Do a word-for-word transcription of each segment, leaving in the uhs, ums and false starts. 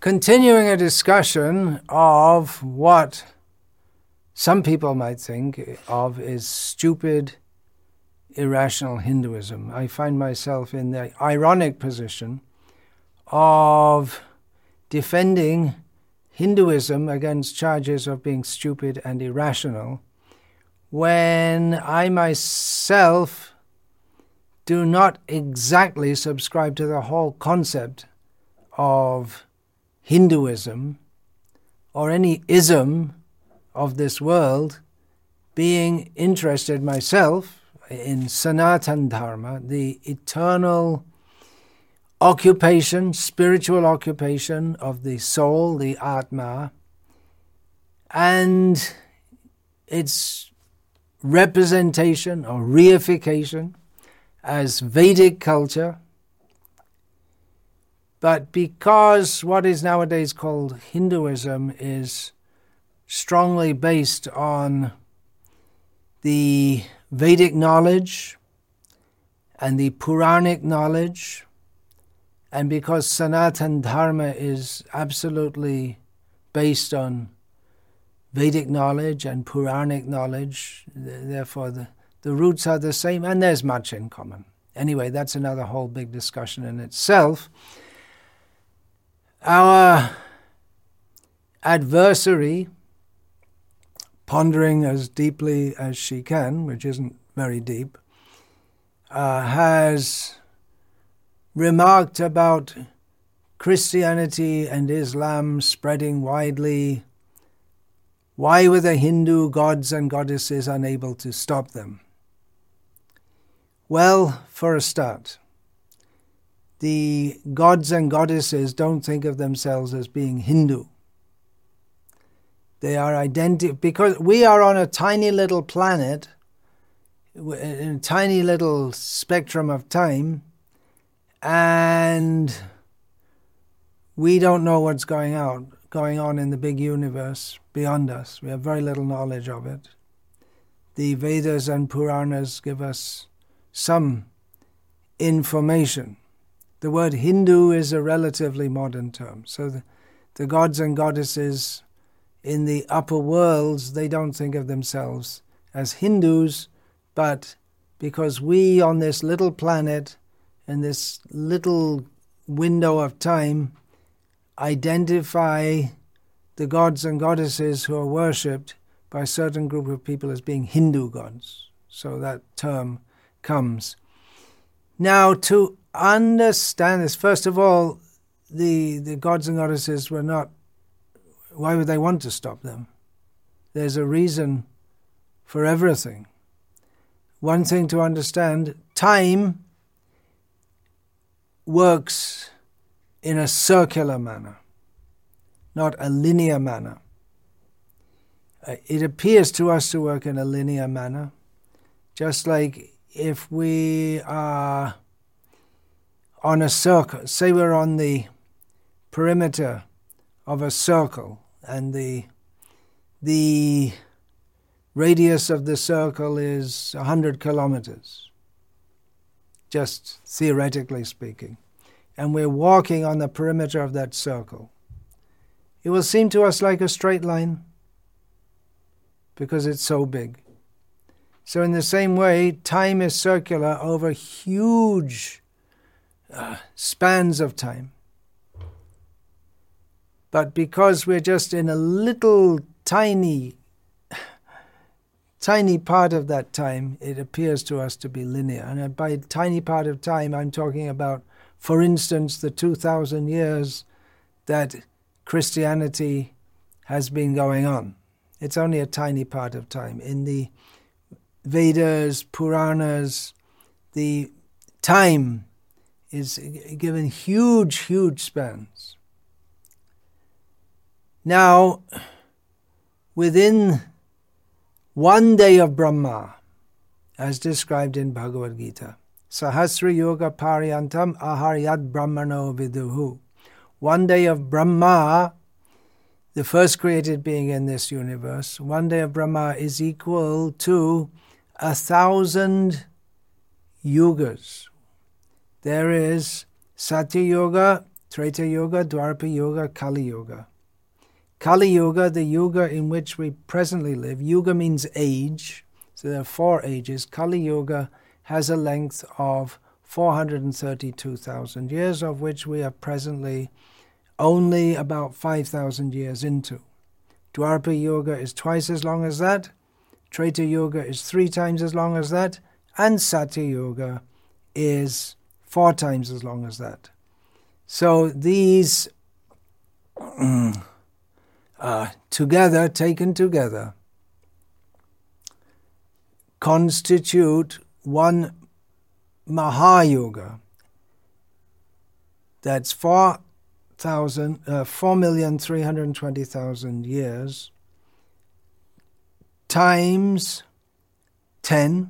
continuing a discussion of what some people might think of as stupid, irrational Hinduism. I find myself in the ironic position of defending Hinduism against charges of being stupid and irrational when I myself do not exactly subscribe to the whole concept of Hinduism or any ism of this world, being interested myself in Sanatana Dharma, the eternal occupation, spiritual occupation of the soul, the Atma, and its representation or reification as Vedic culture. But because what is nowadays called Hinduism is strongly based on the Vedic knowledge and the Puranic knowledge, and because Sanatana Dharma is absolutely based on Vedic knowledge and Puranic knowledge, therefore the, the roots are the same, and there's much in common. Anyway, that's another whole big discussion in itself. Our adversary, pondering as deeply as she can, which isn't very deep, uh, has remarked about Christianity and Islam spreading widely. Why were the Hindu gods and goddesses unable to stop them? Well, for a start, the gods and goddesses don't think of themselves as being Hindu. They are identi- because we are on a tiny little planet, in a tiny little spectrum of time, and we don't know what's going out, going on in the big universe beyond us. We have very little knowledge of it. The Vedas and Puranas give us some information. The word Hindu is a relatively modern term. So the, the gods and goddesses in the upper worlds, they don't think of themselves as Hindus, but because we on this little planet, in this little window of time, identify the gods and goddesses who are worshipped by a certain group of people as being Hindu gods. So that term comes. Now, to understand this, first of all, the, the gods and goddesses were not, why would they want to stop them? There's a reason for everything. One thing to understand, time works in a circular manner, not a linear manner. It appears to us to work in a linear manner, just like if we are on a circle, say we're on the perimeter of a circle, and the the radius of the circle is one hundred kilometers, just theoretically speaking, and we're walking on the perimeter of that circle. It will seem to us like a straight line because it's so big. So in the same way, time is circular over huge uh, spans of time. But because we're just in a little tiny, tiny part of that time, it appears to us to be linear. And by tiny part of time, I'm talking about, for instance, the two thousand years that Christianity has been going on. It's only a tiny part of time. In the Vedas, Puranas, the time is given huge, huge spans. Now, within one day of Brahma, as described in Bhagavad Gita, Sahasra Yoga Paryantam Aharyad Brahmano Viduhu. One day of Brahma, the first created being in this universe, one day of Brahma is equal to a thousand yugas. There is Satya Yoga, Treta Yuga, Dwapara Yuga, Kali Yuga. Kali Yuga, the yuga in which we presently live, yuga means age, so there are four ages. Kali Yuga has a length of four hundred thirty-two thousand years, of which we are presently only about five thousand years into. Dwapara Yuga is twice as long as that, Treta Yuga is three times as long as that, and Satya Yuga is four times as long as that. So these uh, together, taken together, constitute one Mahayuga. That's four thousand, uh, four million three hundred twenty thousand years times ten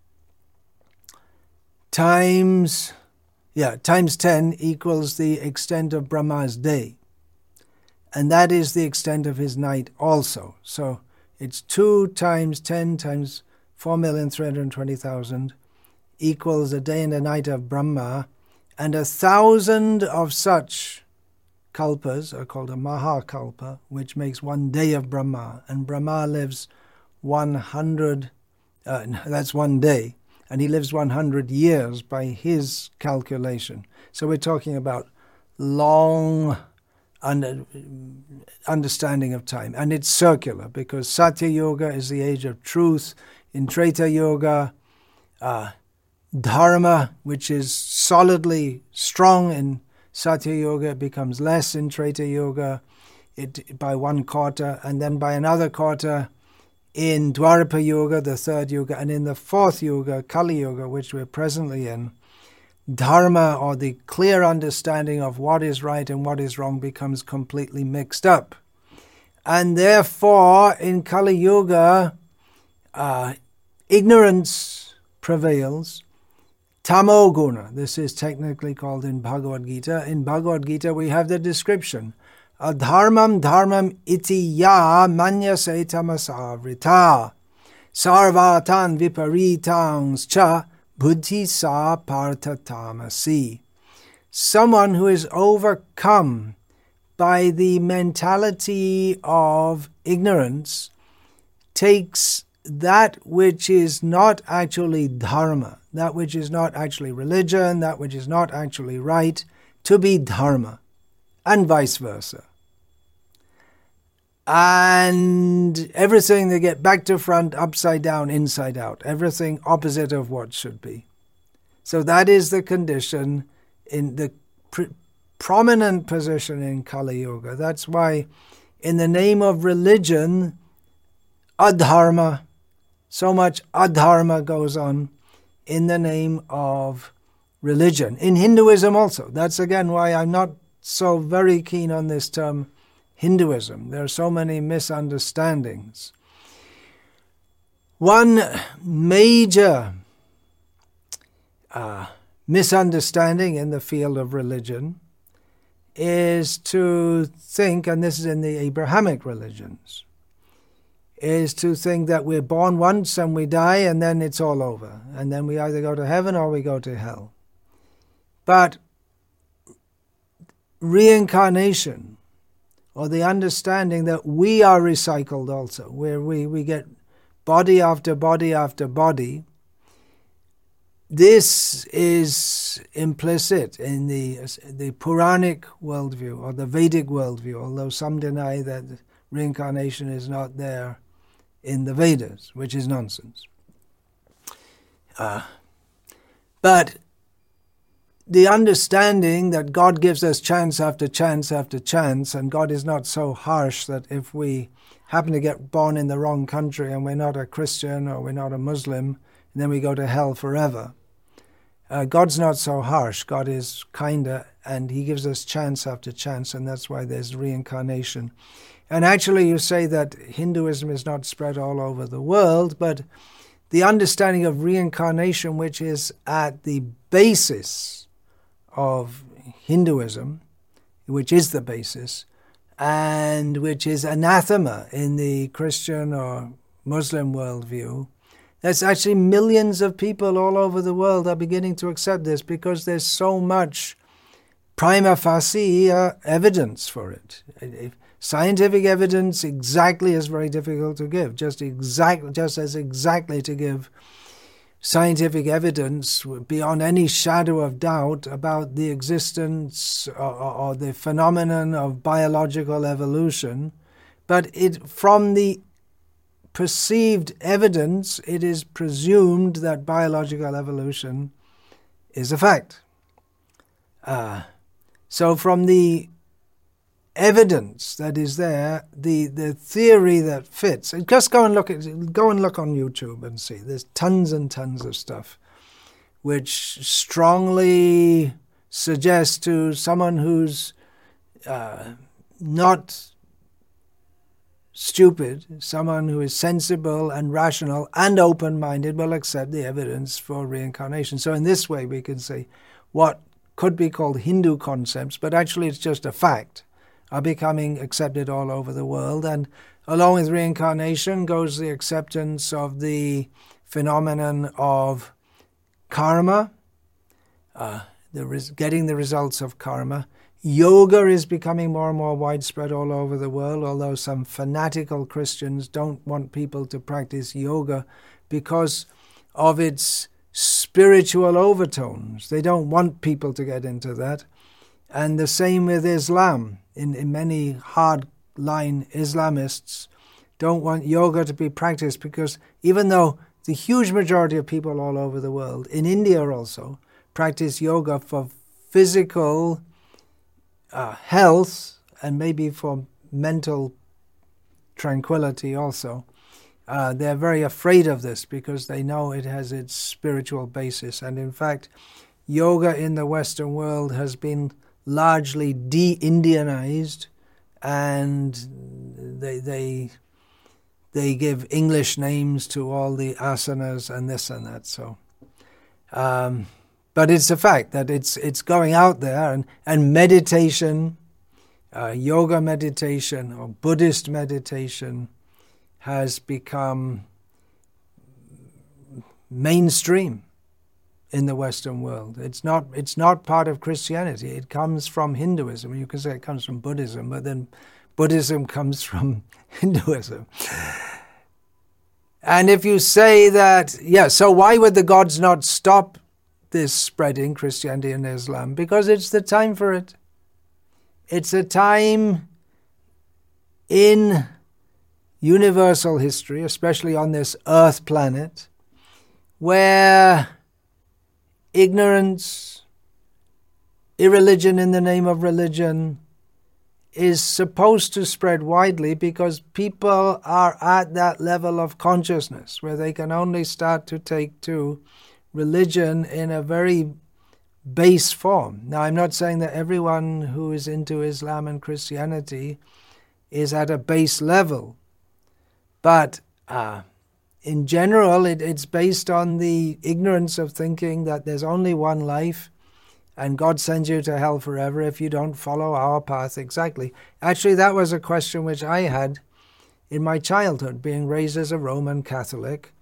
times yeah times ten equals the extent of Brahma's day, and that is the extent of his night also. So it's two times ten times four million three hundred twenty thousand equals a day and a night of Brahma, and a thousand of such kalpas are called a Mahakalpa, which makes one day of Brahma, and Brahma lives one hundred, uh, that's one day, and he lives one hundred years by his calculation. So we're talking about long under, understanding of time, and it's circular, because Satya Yuga is the age of truth. In Treta Yuga, uh, Dharma, which is solidly strong in Satya Yuga, becomes less in Treta Yuga it, by one quarter, and then by another quarter in Dwapara Yuga, the third Yuga, and in the fourth Yuga, Kali Yuga, which we're presently in, Dharma, or the clear understanding of what is right and what is wrong, becomes completely mixed up. And therefore, in Kali Yuga, uh, ignorance prevails. Tamoguna, this is technically called in Bhagavad Gita. In Bhagavad Gita, we have the description. Adharmam dharmam iti ya manyase tamasavrita sarvatan viparitangs cha buddhi sa partha tamasi. Someone who is overcome by the mentality of ignorance takes that which is not actually dharma, that which is not actually religion, that which is not actually right, to be dharma, and vice versa. And everything they get back to front, upside down, inside out, everything opposite of what should be. So that is the condition in the pr- prominent position in Kali Yuga. That's why in the name of religion, adharma, so much adharma goes on in the name of religion. In Hinduism also. That's again why I'm not so very keen on this term Hinduism. There are so many misunderstandings. One major uh, misunderstanding in the field of religion is to think, and this is in the Abrahamic religions, is to think that we're born once and we die and then it's all over. And then we either go to heaven or we go to hell. But reincarnation, or the understanding that we are recycled also, where we, we get body after body after body, this is implicit in the, the Puranic worldview or the Vedic worldview, although some deny that reincarnation is not there in the Vedas, which is nonsense. Uh, but the understanding that God gives us chance after chance after chance, and God is not so harsh that if we happen to get born in the wrong country and we're not a Christian or we're not a Muslim, and then we go to hell forever. Uh, God's not so harsh. God is kinder, and he gives us chance after chance, and that's why there's reincarnation. And actually you say that Hinduism is not spread all over the world, but the understanding of reincarnation, which is at the basis of Hinduism, which is the basis, and which is anathema in the Christian or Muslim worldview, that's actually millions of people all over the world are beginning to accept this, because there's so much prima facie uh, evidence for it. If scientific evidence exactly is very difficult to give, just exactly, just as exactly to give scientific evidence beyond any shadow of doubt about the existence or, or the phenomenon of biological evolution. But it, from the perceived evidence, it is presumed that biological evolution is a fact. Uh, so from the evidence that is there, the, the theory that fits, just go and look at, go and look on YouTube and see. There's tons and tons of stuff which strongly suggests to someone who's uh, not stupid, someone who is sensible and rational and open-minded will accept the evidence for reincarnation. So in this way we can say what could be called Hindu concepts, but actually it's just a fact, are becoming accepted all over the world. And along with reincarnation goes the acceptance of the phenomenon of karma, uh, the res- getting the results of karma. Yoga is becoming more and more widespread all over the world, although some fanatical Christians don't want people to practice yoga because of its spiritual overtones. They don't want people to get into that. And the same with Islam. In, in many hard-line Islamists don't want yoga to be practiced because even though the huge majority of people all over the world, in India also, practice yoga for physical uh, health and maybe for mental tranquility also, uh, they're very afraid of this because they know it has its spiritual basis. And in fact, yoga in the Western world has been largely de-Indianized, and they they they give English names to all the asanas and this and that. So, um, but it's a fact that it's it's going out there, and and meditation, uh, yoga meditation or Buddhist meditation, has become mainstream in the Western world. It's not it's not part of Christianity. It comes from Hinduism. You can say it comes from Buddhism, but then Buddhism comes from Hinduism. And if you say that, yeah, so why would the gods not stop this spreading, Christianity and Islam? Because it's the time for it. It's a time in universal history, especially on this Earth planet, where ignorance, irreligion in the name of religion, is supposed to spread widely because people are at that level of consciousness where they can only start to take to religion in a very base form. Now, I'm not saying that everyone who is into Islam and Christianity is at a base level, but uh, in general, it, it's based on the ignorance of thinking that there's only one life and God sends you to hell forever if you don't follow our path exactly. Actually, that was a question which I had in my childhood, being raised as a Roman Catholic,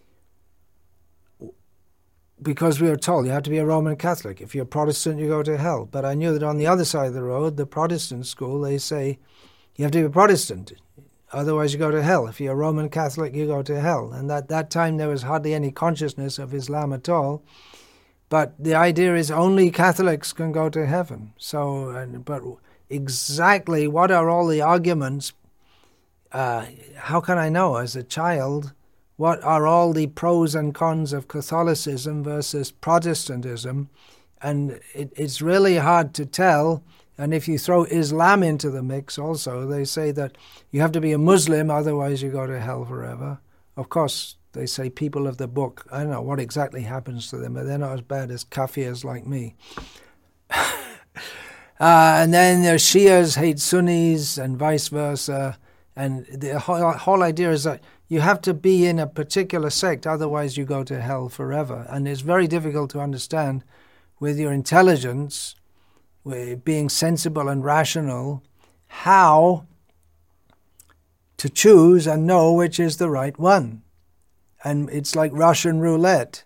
because we were told you have to be a Roman Catholic. If you're Protestant, you go to hell. But I knew that on the other side of the road, the Protestant school, they say you have to be a Protestant. Otherwise, you go to hell. If you're a Roman Catholic, you go to hell. And at that time, there was hardly any consciousness of Islam at all. But the idea is only Catholics can go to heaven. So, and, but exactly what are all the arguments? Uh, how can I know as a child what are all the pros and cons of Catholicism versus Protestantism? And it, it's really hard to tell. And if you throw Islam into the mix also, they say that you have to be a Muslim, otherwise you go to hell forever. Of course, they say people of the book, I don't know what exactly happens to them, but they're not as bad as kafirs like me. uh, and then the Shias hate Sunnis and vice versa. And the whole, whole idea is that you have to be in a particular sect, otherwise you go to hell forever. And it's very difficult to understand with your intelligence, being sensible and rational, how to choose and know which is the right one. And it's like Russian roulette.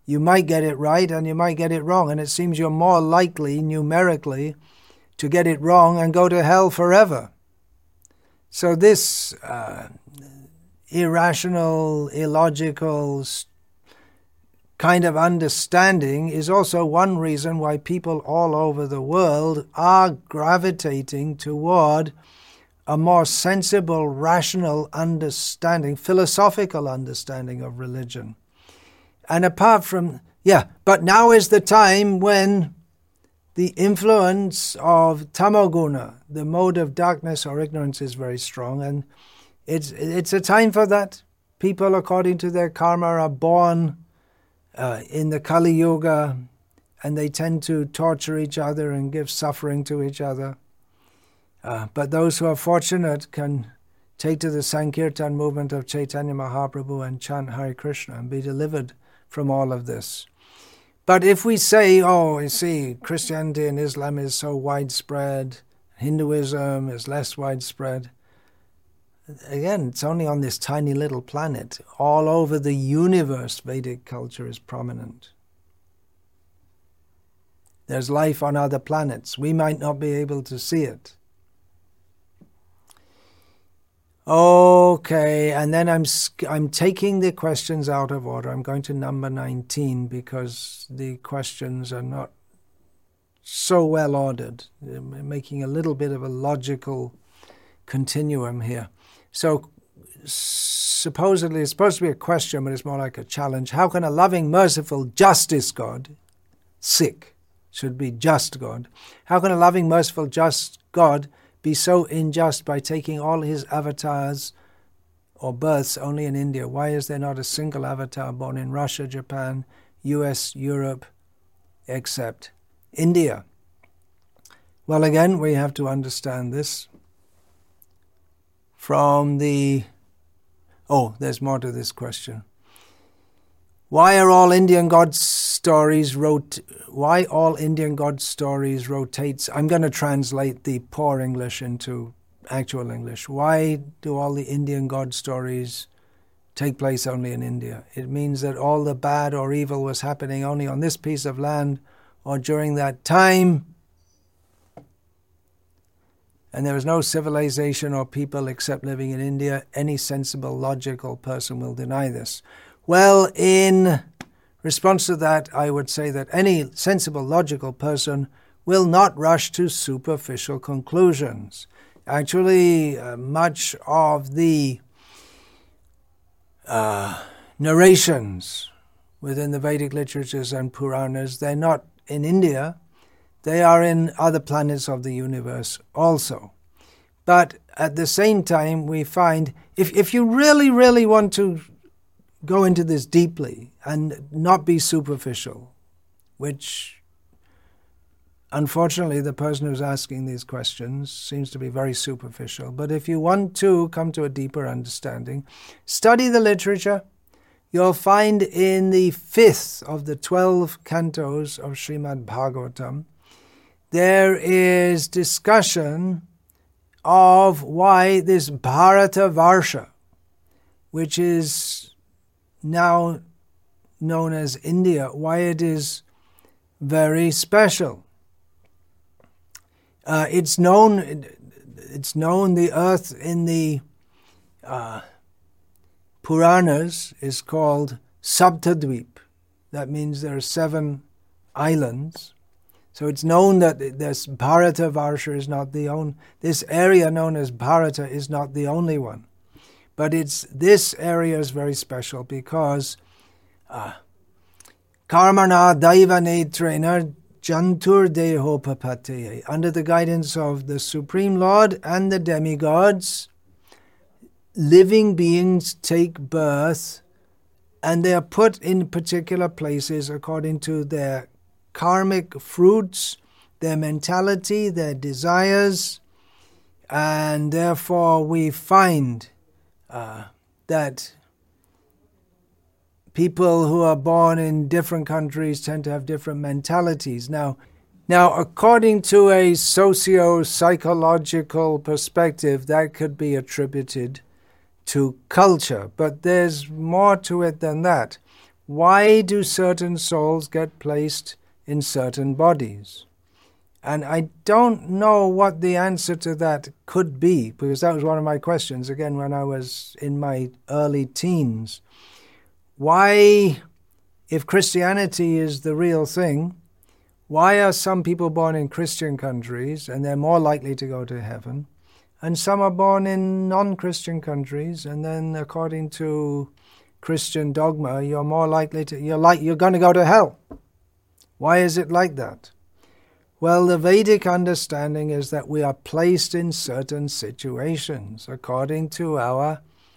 You might get it right and you might get it wrong, and it seems you're more likely numerically to get it wrong and go to hell forever. So this uh, irrational, illogical kind of understanding is also one reason why people all over the world are gravitating toward a more sensible, rational understanding, philosophical understanding of religion. And apart from, yeah, but now is the time when the influence of tamoguna, the mode of darkness or ignorance, is very strong, and it's it's a time for that. People, according to their karma, are born uh, in the Kali Yuga, and they tend to torture each other and give suffering to each other. Uh, but those who are fortunate can take to the Sankirtan movement of Chaitanya Mahaprabhu and chant Hare Krishna and be delivered from all of this. But if we say, oh, you see, Christianity and Islam is so widespread, Hinduism is less widespread, again, it's only on this tiny little planet. All over the universe, Vedic culture is prominent. There's life on other planets. We might not be able to see it. Okay, and then I'm I'm taking the questions out of order. I'm going to number nineteen because the questions are not so well ordered. I'm making a little bit of a logical continuum here. So supposedly it's supposed to be a question, but it's more like a challenge. How can a loving, merciful, justice God, sick, should be just God, how can a loving, merciful, just God be so unjust by taking all his avatars or births only in India? Why is there not a single avatar born in Russia, Japan, U S, Europe, except India? Well, again, we have to understand this from the... Oh, there's more to this question. Why are all Indian God stories rot- Why all Indian God stories rotates? I'm going to translate the poor English into actual English. Why do all the Indian God stories take place only in India? It means that all the bad or evil was happening only on this piece of land or during that time, and there was no civilization or people except living in India. Any sensible, logical person will deny this. Well, in response to that, I would say that any sensible, logical person will not rush to superficial conclusions. Actually, uh, much of the uh, narrations within the Vedic literatures and Puranas, they're not in India, they are in other planets of the universe also. But at the same time, we find, if, if you really, really want to go into this deeply and not be superficial, which unfortunately the person who's asking these questions seems to be very superficial. But if you want to come to a deeper understanding, study the literature. You'll find in the fifth of the twelve cantos of Srimad Bhagavatam, there is discussion of why this Bharata Varsha, which is now known as India, why it is very special. Uh, it's known, it's known the earth in the uh, Puranas is called Saptadvip. That means there are seven islands. So it's known that this Bharata Varsha is not the only, this area known as Bharata is not the only one. But it's this area is very special because uh, Karmana Daiva Netrena Jantur Deho Papate, under the guidance of the Supreme Lord and the demigods, living beings take birth and they are put in particular places according to their karmic fruits, their mentality, their desires, and therefore we find uh, that people who are born in different countries tend to have different mentalities. Now, now according to a socio-psychological perspective, that could be attributed to culture, but there's more to it than that. why do certain souls get placed in certain bodies? And I don't know what the answer to that could be, because that was one of my questions, again, when I was in my early teens. Why, if Christianity is the real thing, why are some people born in Christian countries and they're more likely to go to heaven, and some are born in non-Christian countries, and then according to Christian dogma, you're more likely to, you're like, you're going to go to hell? Why is it like that? Well, the Vedic understanding is that we are placed in certain situations according to our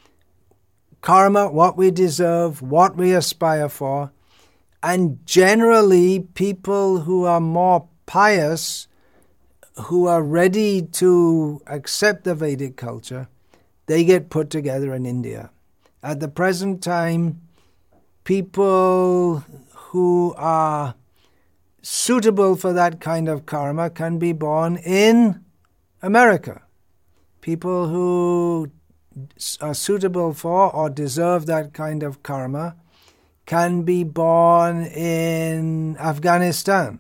karma, what we deserve, what we aspire for. And generally, people who are more pious, who are ready to accept the Vedic culture, they get put together in India. At the present time, people who are suitable for that kind of karma can be born in America. People who are suitable for or deserve that kind of karma can be born in Afghanistan.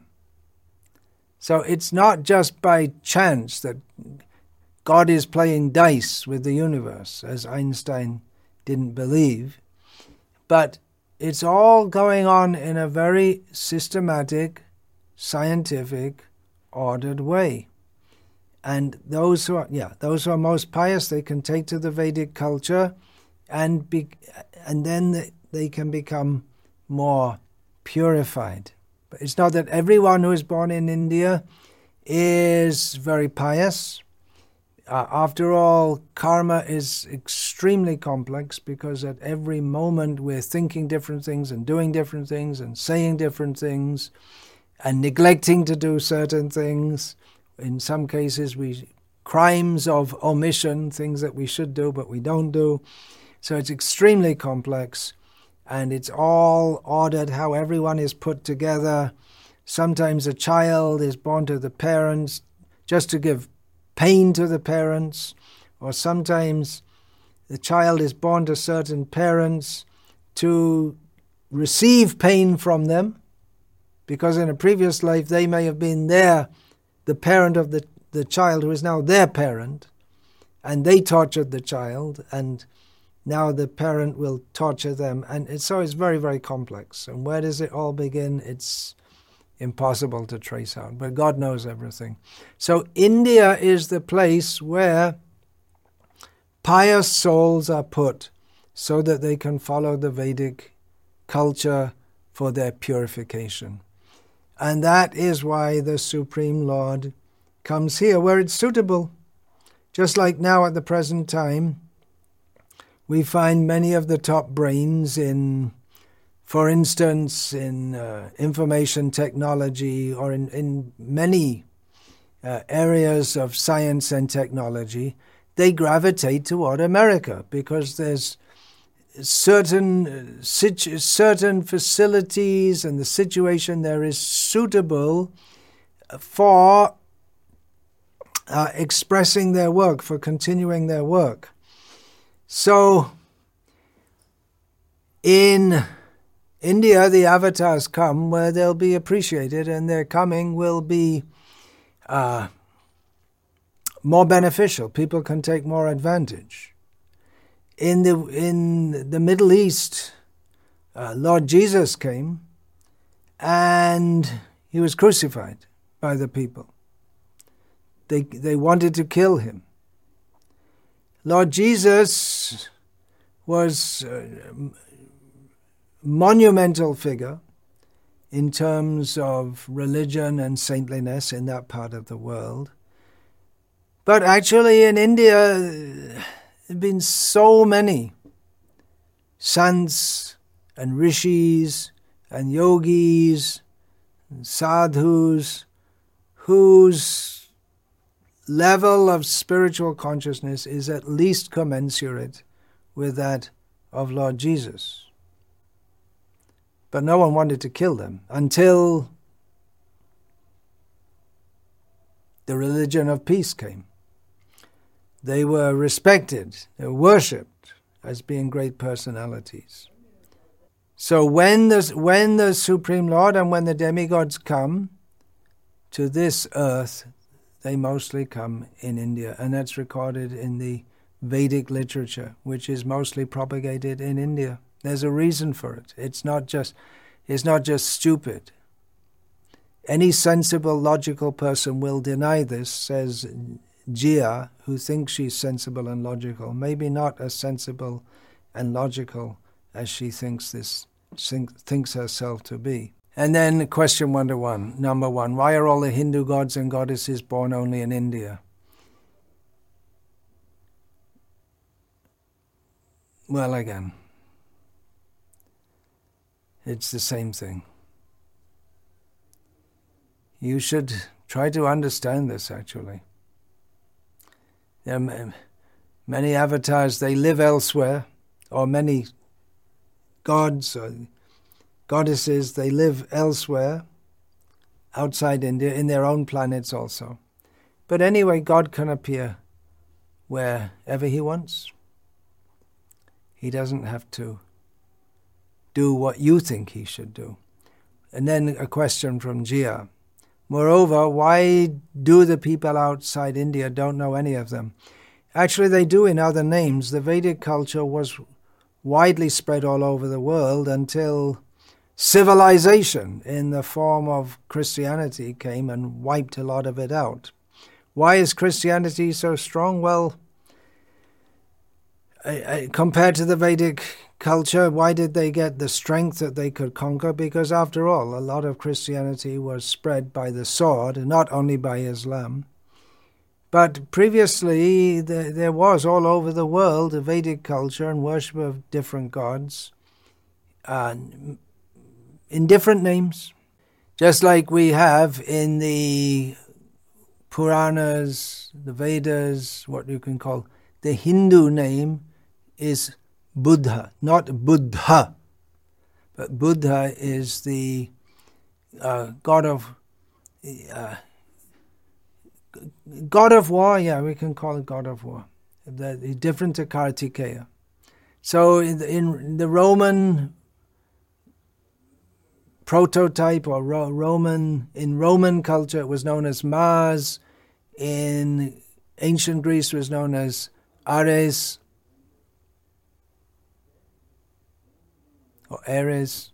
So it's not just by chance that God is playing dice with the universe, as Einstein didn't believe, but it's all going on in a very systematic, scientific, ordered way. And those who are, yeah, those who are most pious, they can take to the Vedic culture, and be, and then they, they can become more purified. But it's not that everyone who is born in India is very pious. Uh, after all, karma is extremely complex, because at every moment we're thinking different things and doing different things and saying different things and neglecting to do certain things. In some cases, we crimes of omission, things that we should do but we don't do. So it's extremely complex, and it's all ordered how everyone is put together. Sometimes a child is born to the parents just to give pain to the parents, or sometimes the child is born to certain parents to receive pain from them, because in a previous life they may have been their, the parent of the, the child who is now their parent, and they tortured the child, and now the parent will torture them. And it's, so it's very, very complex. And where does it all begin? It's impossible to trace out, but God knows everything. So India is the place where pious souls are put so that they can follow the Vedic culture for their purification. And that is why the Supreme Lord comes here, where it's suitable. Just like now at the present time, we find many of the top brains in, for instance, in uh, information technology, or in, in many uh, areas of science and technology, they gravitate toward America, because there's certain situ- certain facilities and the situation there is suitable for uh, expressing their work, for continuing their work. So in India, the avatars come where they'll be appreciated, and their coming will be uh, more beneficial. People can take more advantage. In the in the Middle East, uh, Lord Jesus came, and he was crucified by the people. They they wanted to kill him. Lord Jesus was a monumental figure in terms of religion and saintliness in that part of the world. But actually in India, there have been so many sants and rishis and yogis and sadhus whose level of spiritual consciousness is at least commensurate with that of Lord Jesus. But no one wanted to kill them until the religion of peace came. They were respected, they were worshipped as being great personalities. So when the, when the Supreme Lord and when the demigods come to this earth, they mostly come in India. And that's recorded in the Vedic literature, which is mostly propagated in India. There's a reason for it. It's not just, it's not just stupid. Any sensible, logical person will deny this, says Jia, who thinks she's sensible and logical. Maybe not as sensible and logical as she thinks this thinks herself to be. And then question one to one, number one, why are all the Hindu gods and goddesses born only in India? Well, again, it's the same thing. You should try to understand this, actually. There are many avatars, they live elsewhere, or many gods or goddesses, they live elsewhere, outside India, in their own planets also. But anyway, God can appear wherever he wants. He doesn't have to do what you think he should do. And then a question from Jia. Moreover, why do the people outside India don't know any of them? Actually, they do in other names. The Vedic culture was widely spread all over the world until civilization in the form of Christianity came and wiped a lot of it out. Why is Christianity so strong? Well, compared to the Vedic culture, why did they get the strength that they could conquer? Because after all, a lot of Christianity was spread by the sword, not only by Islam. But previously, the, there was all over the world a Vedic culture and worship of different gods uh, in different names. Just like we have in the Puranas, the Vedas, what you can call the Hindu name is Buddha, not Buddha, but Buddha is the uh, god of uh, god of war. Yeah, we can call it god of war. The, the different to Kartikeya. So in, in the Roman prototype or Ro- Roman in Roman culture, it was known as Mars. In ancient Greece, it was known as Ares. Or Ares.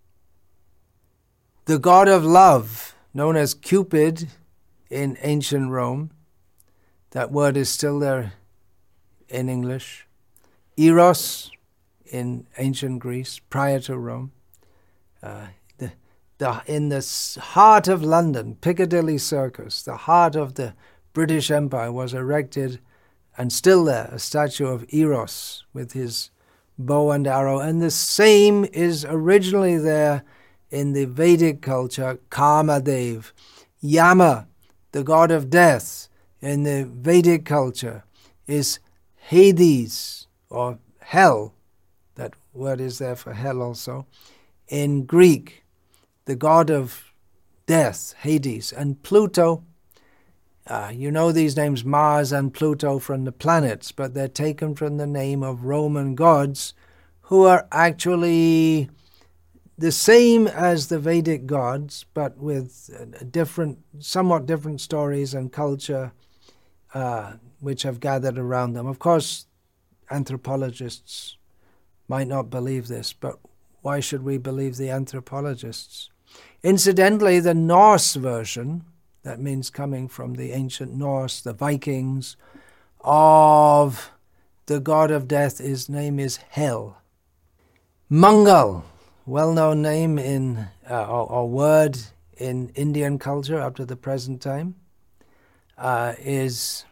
The god of love, known as Cupid in ancient Rome. That word is still there in English. Eros in ancient Greece, prior to Rome. Uh, the, the, in the heart of London, Piccadilly Circus, the heart of the British Empire, was erected, and still there, a statue of Eros with his bow and arrow. And the same is originally there in the Vedic culture, Kamadev. Yama, the god of death, in the Vedic culture is Hades, or hell. That word is there for hell also. In Greek, the god of death, Hades. And Pluto, uh, you know these names, Mars and Pluto, from the planets, but they're taken from the name of Roman gods who are actually the same as the Vedic gods, but with different, somewhat different stories and culture uh, which have gathered around them. Of course, anthropologists might not believe this, but why should we believe the anthropologists? Incidentally, the Norse version, that means coming from the ancient Norse, the Vikings, of the god of death, his name is Hel. Mangal, well-known name in uh, or, or word in Indian culture up to the present time, uh, is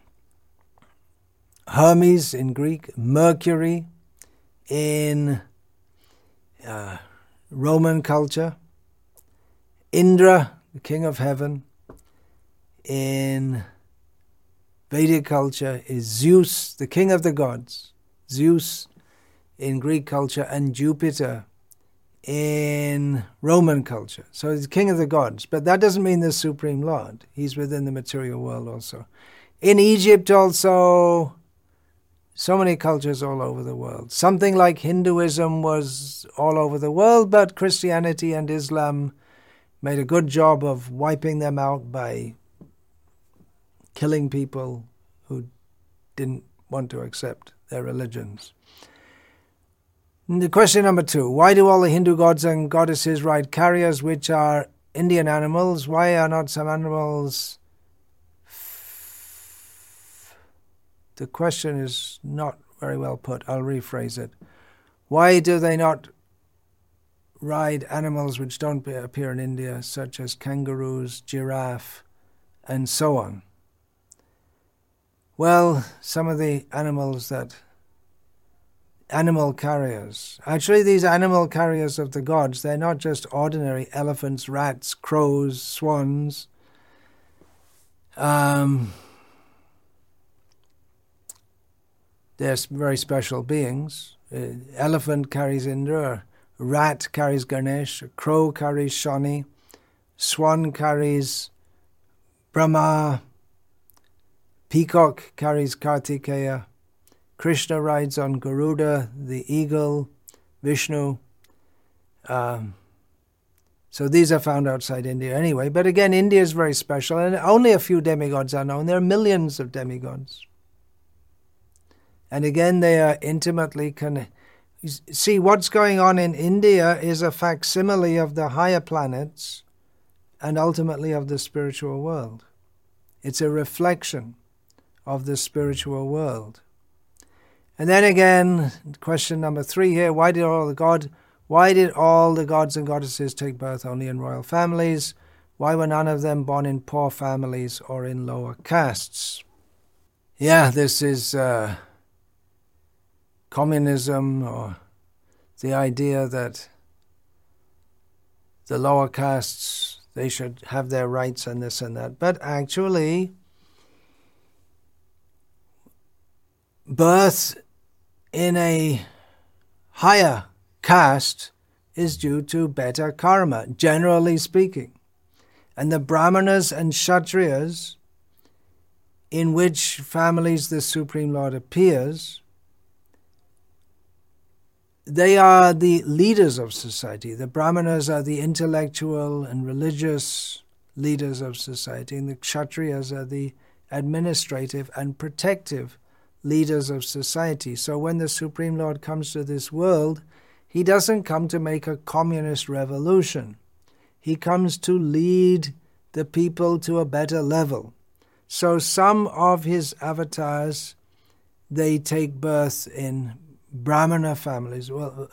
Hermes in Greek, Mercury in uh, Roman culture, Indra, the king of heaven, in Vedic culture is Zeus, the king of the gods, Zeus in Greek culture, and Jupiter in Roman culture. So he's king of the gods, but that doesn't mean the Supreme Lord. He's within the material world also. In Egypt also, So many cultures all over the world. Something like Hinduism was all over the world, but Christianity and Islam made a good job of wiping them out by killing people who didn't want to accept their religions. And the question number two, why do all the Hindu gods and goddesses ride carriers which are Indian animals? Why are not some animals... The question is not very well put. I'll rephrase it. Why do they not ride animals which don't appear in India, such as kangaroos, giraffe, and so on? Well, some of the animals that... Animal carriers. Actually, these animal carriers of the gods, they're not just ordinary elephants, rats, crows, swans. Um... They're very special beings. Uh, elephant carries Indra, a rat carries Ganesh, a crow carries Shani, swan carries Brahma, peacock carries Kartikeya, Krishna rides on Garuda, the eagle, Vishnu. Um, so these are found outside India anyway. But again, India is very special, and only a few demigods are known. There are millions of demigods. And again, they are intimately connected. See, what's going on in India is a facsimile of the higher planets and ultimately of the spiritual world. It's a reflection of the spiritual world. And then again, question number three here, why did all the god, why did all the gods and goddesses take birth only in royal families? Why were none of them born in poor families or in lower castes? Yeah, this is... Uh, communism, or the idea that the lower castes, they should have their rights and this and that. But actually, birth in a higher caste is due to better karma, generally speaking. And the Brahmanas and Kshatriyas, in which families the Supreme Lord appears, they are the leaders of society. The Brahmanas are the intellectual and religious leaders of society, and the Kshatriyas are the administrative and protective leaders of society. So when the Supreme Lord comes to this world, he doesn't come to make a communist revolution. He comes to lead the people to a better level. So some of his avatars, they take birth in Brahmana families. Well,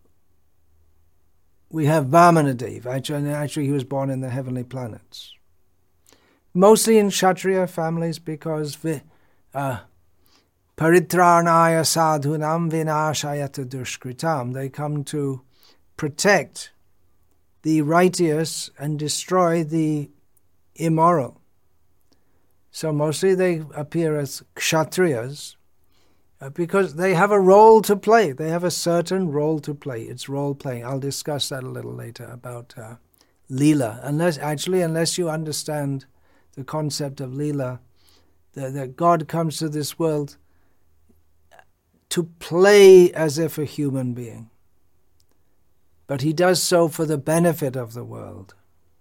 we have Vamanadev. Actually, actually, he was born in the heavenly planets. Mostly in Kshatriya families, because uh, Paritranaya sadhunam vinashayata dushkritam. They come to protect the righteous and destroy the immoral. So mostly they appear as Kshatriyas, because they have a role to play. They have a certain role to play. It's role-playing. I'll discuss that a little later about uh, Leela. Unless, actually, unless you understand the concept of Leela, that, that God comes to this world to play as if a human being. But he does so for the benefit of the world.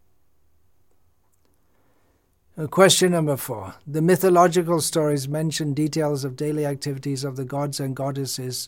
Question number four. The mythological stories mention details of daily activities of the gods and goddesses,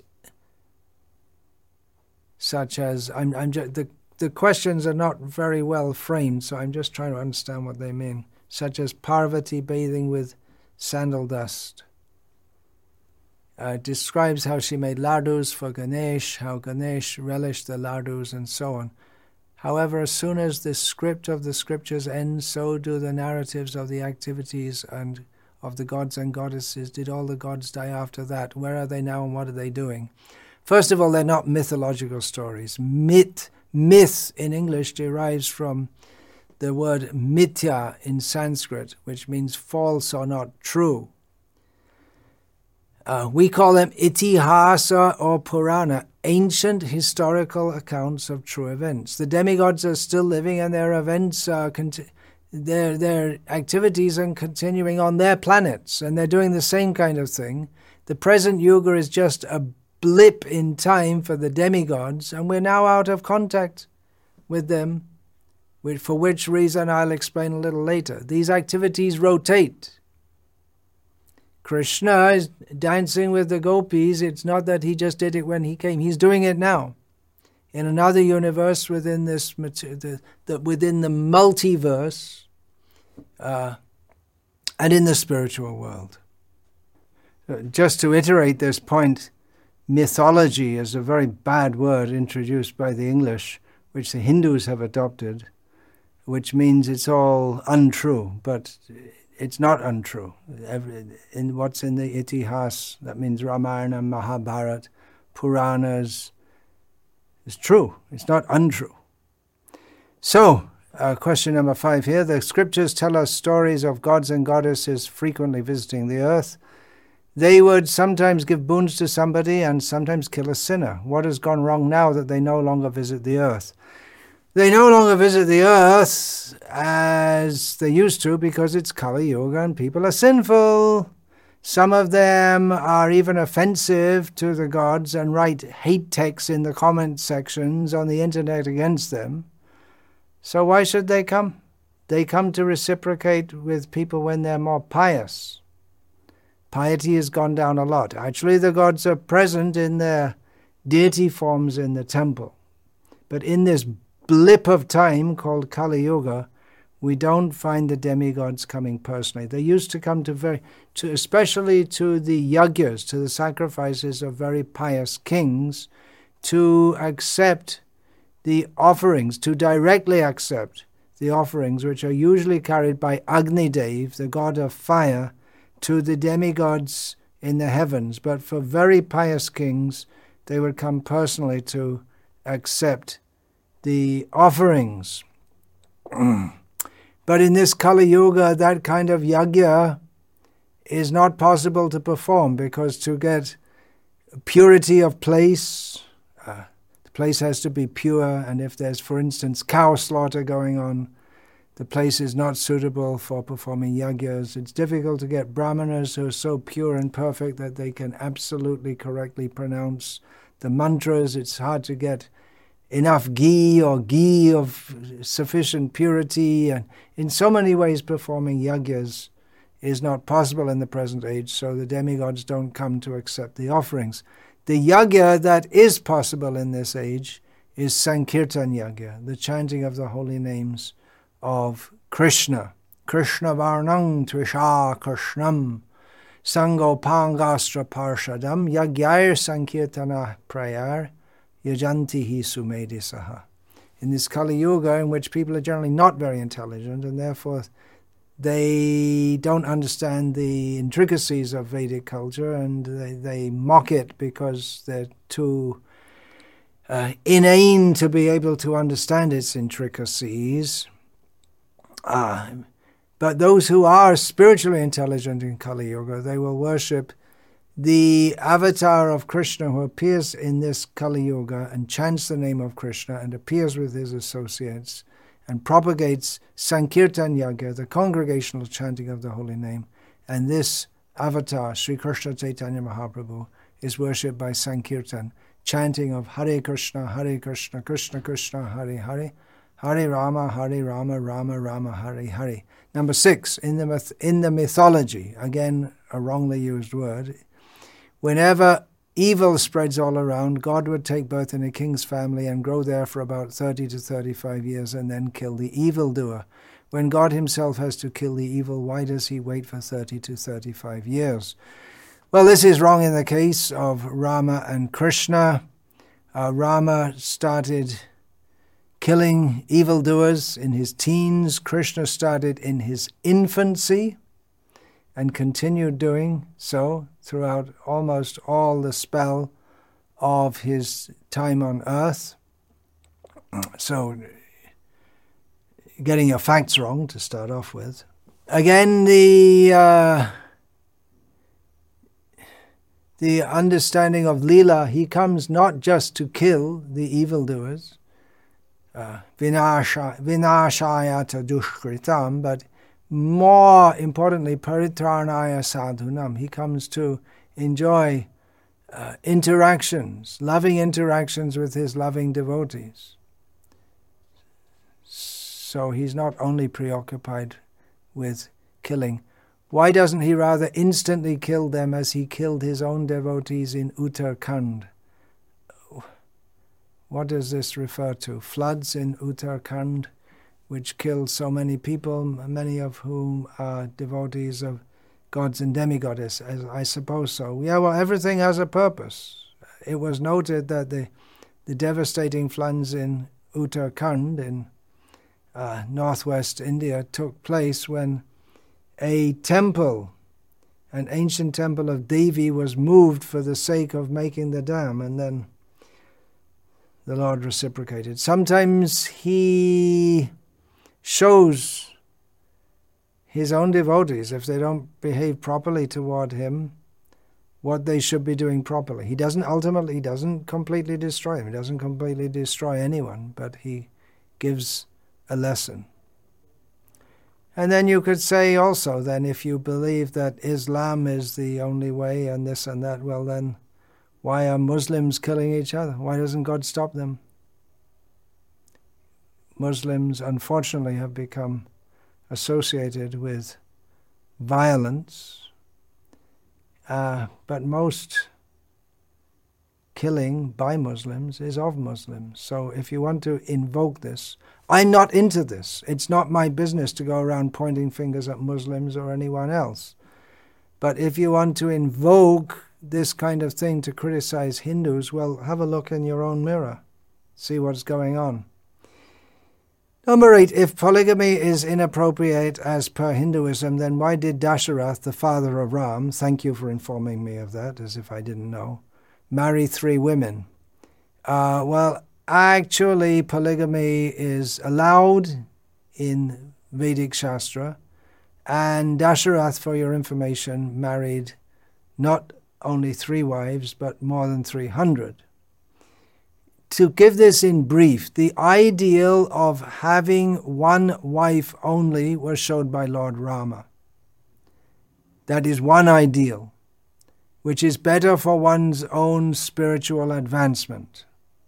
such as I'm. I'm just, the the questions are not very well framed, so I'm just trying to understand what they mean. Such as Parvati bathing with sandal dust. Uh, it describes how she made ladus for Ganesh, how Ganesh relished the ladus, and so on. However, as soon as the script of the scriptures ends, so do the narratives of the activities and of the gods and goddesses. Did all the gods die after that? Where are they now and what are they doing? First of all, they're not mythological stories. Myth, myth in English derives from the word mithya in Sanskrit, which means false or not true. Uh, we call them itihasa or Purana, ancient historical accounts of true events. The demigods are still living, and their events are conti- their their activities are continuing on their planets, and they're doing the same kind of thing. The present yuga is just a blip in time for the demigods, and we're now out of contact with them, for which reason I'll explain a little later. These activities rotate. Krishna is dancing with the gopis. It's not that he just did it when he came. He's doing it now. In another universe within this, the, the, within the multiverse, uh, and in the spiritual world. Just to iterate this point, mythology is a very bad word introduced by the English, which the Hindus have adopted, which means it's all untrue, but it's not untrue. Every, in what's in the Itihas, that means Ramayana, Mahabharata, Puranas, is true. It's not untrue. So, uh, question number five here. The scriptures tell us stories of gods and goddesses frequently visiting the earth. They would sometimes give boons to somebody and sometimes kill a sinner. What has gone wrong now that they no longer visit the earth? They no longer visit the earth as they used to because it's Kali Yuga and people are sinful. Some of them are even offensive to the gods and write hate texts in the comment sections on the internet against them. So why should they come? They come to reciprocate with people when they're more pious. Piety has gone down a lot. Actually, the gods are present in their deity forms in the temple. But in this blip of time called Kali Yuga, we don't find the demigods coming personally. They used to come to very, to especially to the yagyas, to the sacrifices of very pious kings, to accept the offerings, to directly accept the offerings, which are usually carried by Agni Dev, the god of fire, to the demigods in the heavens. But for very pious kings, they would come personally to accept the offerings. But in this Kali Yuga, that kind of yagya is not possible to perform, because to get purity of place, uh, the place has to be pure, and if there's, for instance, cow slaughter going on, the place is not suitable for performing yagyas. It's difficult to get brahmanas who are so pure and perfect that they can absolutely correctly pronounce the mantras. It's hard to get enough ghee or ghee of sufficient purity, and in so many ways performing yagyas is not possible in the present age, so the demigods don't come to accept the offerings. The yagya that is possible in this age is Sankirtan yagya, the chanting of the holy names of Krishna. Krishna Varnang Trisha Krishnam Sango Pangastra Parshadam Yagyair Sankirtana Prayar Yajantihi Sumedisaha. In this Kali Yuga, in which people are generally not very intelligent, and therefore they don't understand the intricacies of Vedic culture, and they, they mock it because they're too uh, inane to be able to understand its intricacies. Uh, but those who are spiritually intelligent in Kali Yuga, they will worship the avatar of Krishna who appears in this Kali Yuga and chants the name of Krishna and appears with his associates and propagates Sankirtan Yagya, the congregational chanting of the holy name. And this avatar, Sri Krishna Chaitanya Mahaprabhu, is worshipped by Sankirtan, chanting of Hare Krishna, Hare Krishna, Krishna Krishna, Hare Hare, Hare Rama, Hare Rama, Rama Rama, Hare Hare. Number six, in the myth- in the mythology, again a wrongly used word, whenever evil spreads all around, God would take birth in a king's family and grow there for about thirty to thirty-five years and then kill the evildoer. When God himself has to kill the evil, why does he wait for thirty to thirty-five years? Well, this is wrong in the case of Rama and Krishna. Uh, Rama started killing evildoers in his teens. Krishna started in his infancy and continued doing so throughout almost all the spell of his time on earth. So, getting your facts wrong to start off with. Again, the uh, the understanding of Leela, he comes not just to kill the evildoers. uh, vinasha, vinashayata dushkritam, but more importantly, paritranaya sadhunam. He comes to enjoy uh, interactions, loving interactions with his loving devotees. So he's not only preoccupied with killing. Why doesn't he rather instantly kill them as he killed his own devotees in Uttarakhand? What does this refer to? Floods in Uttarakhand, which killed so many people, many of whom are devotees of gods and demigoddesses, I suppose so. Yeah, well, everything has a purpose. It was noted that the, the devastating floods in Uttarakhand, in uh, northwest India, took place when a temple, an ancient temple of Devi, was moved for the sake of making the dam, and then the Lord reciprocated. Sometimes he shows his own devotees, if they don't behave properly toward him, what they should be doing properly. He doesn't ultimately, he doesn't completely destroy them. He doesn't completely destroy anyone, but he gives a lesson. And then you could say also, then, if you believe that Islam is the only way and this and that, well then, why are Muslims killing each other? Why doesn't God stop them? Muslims, unfortunately, have become associated with violence, uh, but most killing by Muslims is of Muslims. So if you want to invoke this, I'm not into this. It's not my business to go around pointing fingers at Muslims or anyone else. But if you want to invoke this kind of thing to criticize Hindus, well, have a look in your own mirror. See what's going on. Number eight, if polygamy is inappropriate as per Hinduism, then why did Dasharath, the father of Ram, thank you for informing me of that, as if I didn't know, marry three women? Uh, well, actually, polygamy is allowed in Vedic Shastra, and Dasharath, for your information, married not only three wives, but more than three hundred. To give this in brief, the ideal of having one wife only was showed by Lord Rama. That is one ideal, which is better for one's own spiritual advancement.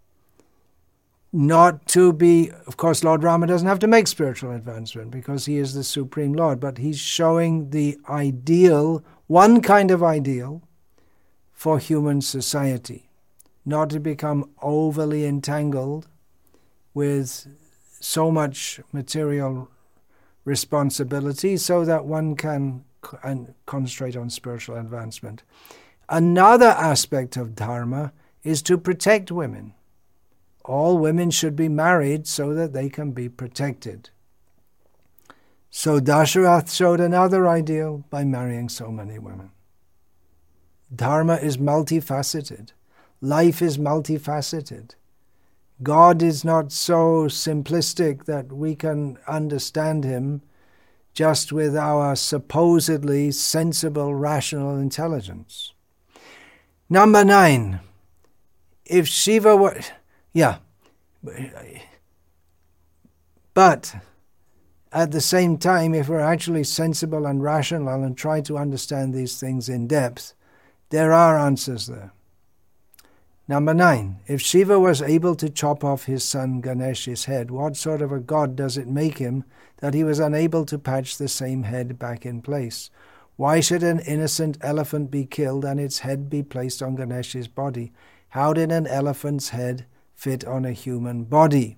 Not to be, of course, Lord Rama doesn't have to make spiritual advancement because he is the Supreme Lord, but he's showing the ideal, one kind of ideal, for human society, not to become overly entangled with so much material responsibility so that one can concentrate on spiritual advancement. Another aspect of dharma is to protect women. All women should be married so that they can be protected. So Dasharath showed another ideal by marrying so many women. Dharma is multifaceted. Life is multifaceted. God is not so simplistic that we can understand him just with our supposedly sensible, rational intelligence. Number nine, if Shiva were... Yeah, but at the same time, if we're actually sensible and rational and try to understand these things in depth, there are answers there. Number nine, if Shiva was able to chop off his son Ganesh's head, what sort of a god does it make him that he was unable to patch the same head back in place? Why should an innocent elephant be killed and its head be placed on Ganesh's body? How did an elephant's head fit on a human body?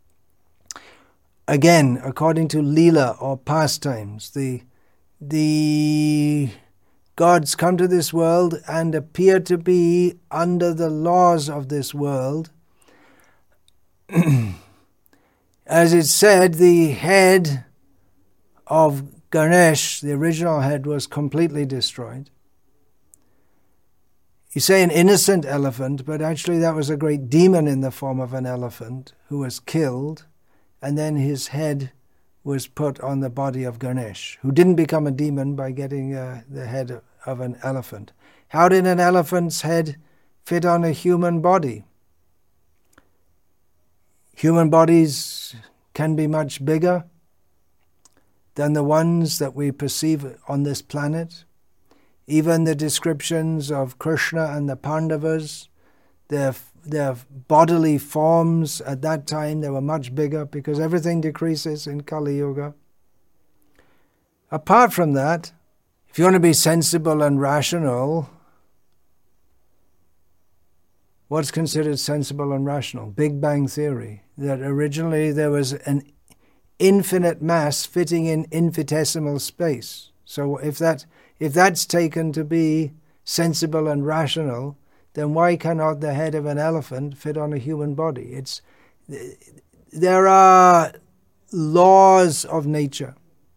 Again, according to Leela or pastimes, the, the gods come to this world and appear to be under the laws of this world. As it said, the head of Ganesh, the original head, was completely destroyed. You say an innocent elephant, but actually that was a great demon in the form of an elephant who was killed, and then his head was put on the body of Ganesh, who didn't become a demon by getting uh, the head of an elephant. How did an elephant's head fit on a human body? Human bodies can be much bigger than the ones that we perceive on this planet. Even the descriptions of Krishna and the Pandavas, their, their bodily forms at that time, they were much bigger because everything decreases in Kali Yuga. Apart from that, if you want to be sensible and rational, what's considered sensible and rational? Big Bang Theory, that originally there was an infinite mass fitting in infinitesimal space. So if that if that's taken to be sensible and rational, then why cannot the head of an elephant fit on a human body? It's there are laws of nature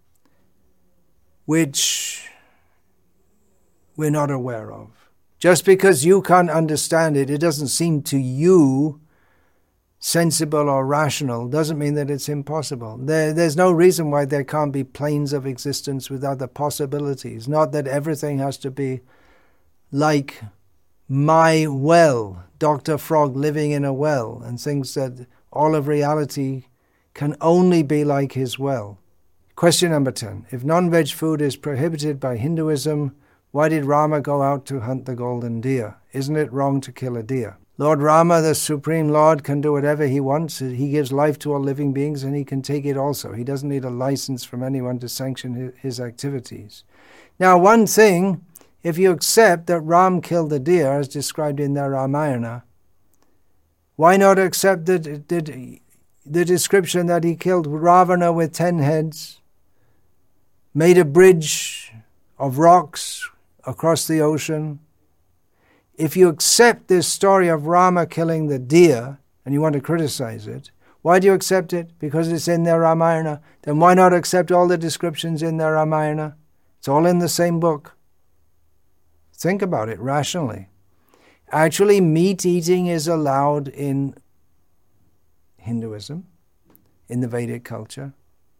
which we're not aware of. Just because you can't understand it, it doesn't seem to you sensible or rational, doesn't mean that it's impossible. There, there's no reason why there can't be planes of existence with other possibilities. Not that everything has to be like my well, Doctor Frog living in a well, and thinks that all of reality can only be like his well. Question number ten. If non-veg food is prohibited by Hinduism, why did Rama go out to hunt the golden deer? Isn't it wrong to kill a deer? Lord Rama, the Supreme Lord, can do whatever he wants. He gives life to all living beings and he can take it also. He doesn't need a license from anyone to sanction his activities. Now, one thing, if you accept that Ram killed the deer as described in the Ramayana, why not accept the, the, the description that he killed Ravana with ten heads, made a bridge of rocks across the ocean? If you accept this story of Rama killing the deer and you want to criticize it, why do you accept it? Because it's in their Ramayana. Then why not accept all the descriptions in their Ramayana? It's all in the same book. Think about it rationally. Actually, meat eating is allowed in Hinduism, in the Vedic culture,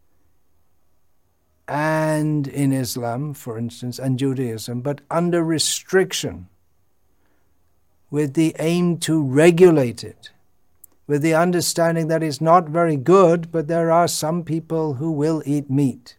and in Islam, for instance, and Judaism, but under restriction, with the aim to regulate it, with the understanding that it's not very good, but there are some people who will eat meat.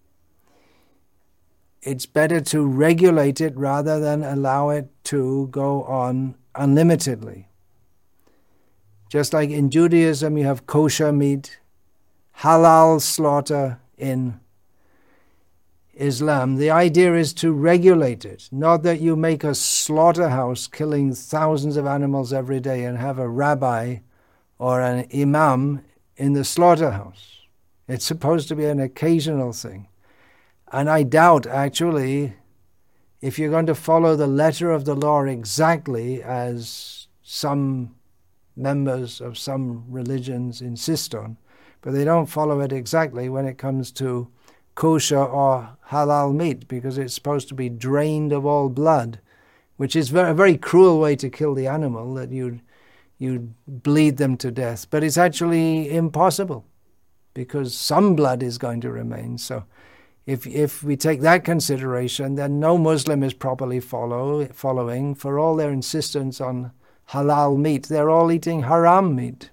It's better to regulate it rather than allow it to go on unlimitedly. Just like in Judaism, you have kosher meat, halal slaughter in Islam. The idea is to regulate it, not that you make a slaughterhouse killing thousands of animals every day and have a rabbi or an imam in the slaughterhouse. It's supposed to be an occasional thing. And I doubt, actually, if you're going to follow the letter of the law exactly as some members of some religions insist on, but they don't follow it exactly when it comes to kosher or halal meat, because it's supposed to be drained of all blood, which is a very cruel way to kill the animal, that you'd, you'd bleed them to death. But it's actually impossible, because some blood is going to remain. So if if we take that consideration, then no Muslim is properly follow, following for all their insistence on halal meat. They're all eating haram meat.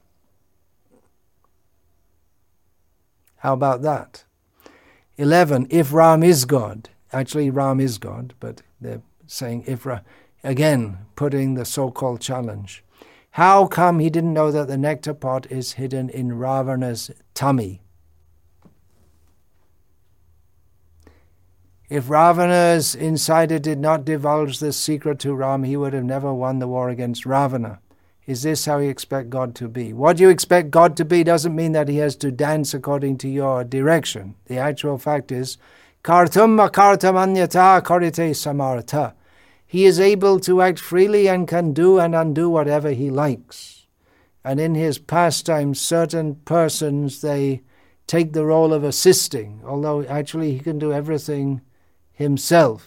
How about that? eleven, if Ram is God. Actually, Ram is God, but they're saying if Ram, again, putting the so-called challenge. How come he didn't know that the nectar pot is hidden in Ravana's tummy? If Ravana's insider did not divulge this secret to Ram, he would have never won the war against Ravana. Is this how you expect God to be? What you expect God to be doesn't mean that he has to dance according to your direction. The actual fact is, kartum akartam anyata karite samartha. He is able to act freely and can do and undo whatever he likes. And in his pastime, certain persons, they take the role of assisting, although actually he can do everything himself.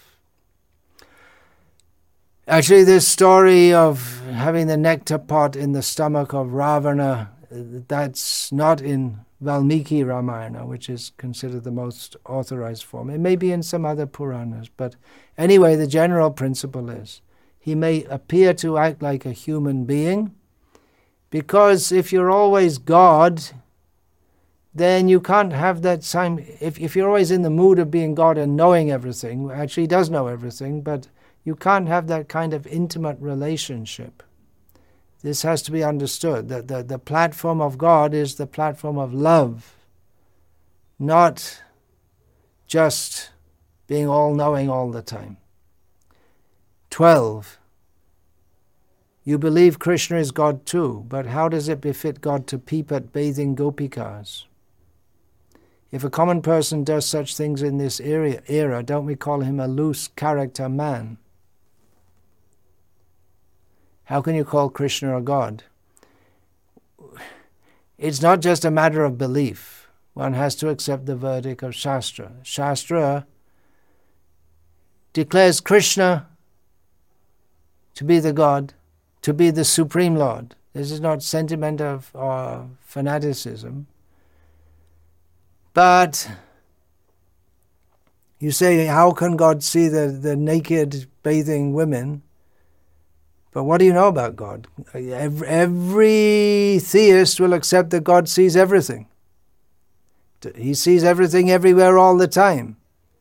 Actually, this story of having the nectar pot in the stomach of Ravana, that's not in Valmiki Ramayana, which is considered the most authorized form. It may be in some other Puranas, but anyway, the general principle is he may appear to act like a human being Because if you're always God, then you can't have that same, if, if you're always in the mood of being God and knowing everything, actually he does know everything, but you can't have that kind of intimate relationship. This has to be understood, that the, the platform of God is the platform of love, not just being all-knowing all the time. twelve. You believe Krishna is God too, but how does it befit God to peep at bathing gopikas? If a common person does such things in this era, era, don't we call him a loose character man? How can you call Krishna a god? It's not just a matter of belief. One has to accept the verdict of Shastra. Shastra declares Krishna to be the God, to be the Supreme Lord. This is not sentiment of or fanaticism. But you say, how can God see the, the naked bathing women? But what do you know about God? Every, every theist will accept that God sees everything. He sees everything everywhere all the time.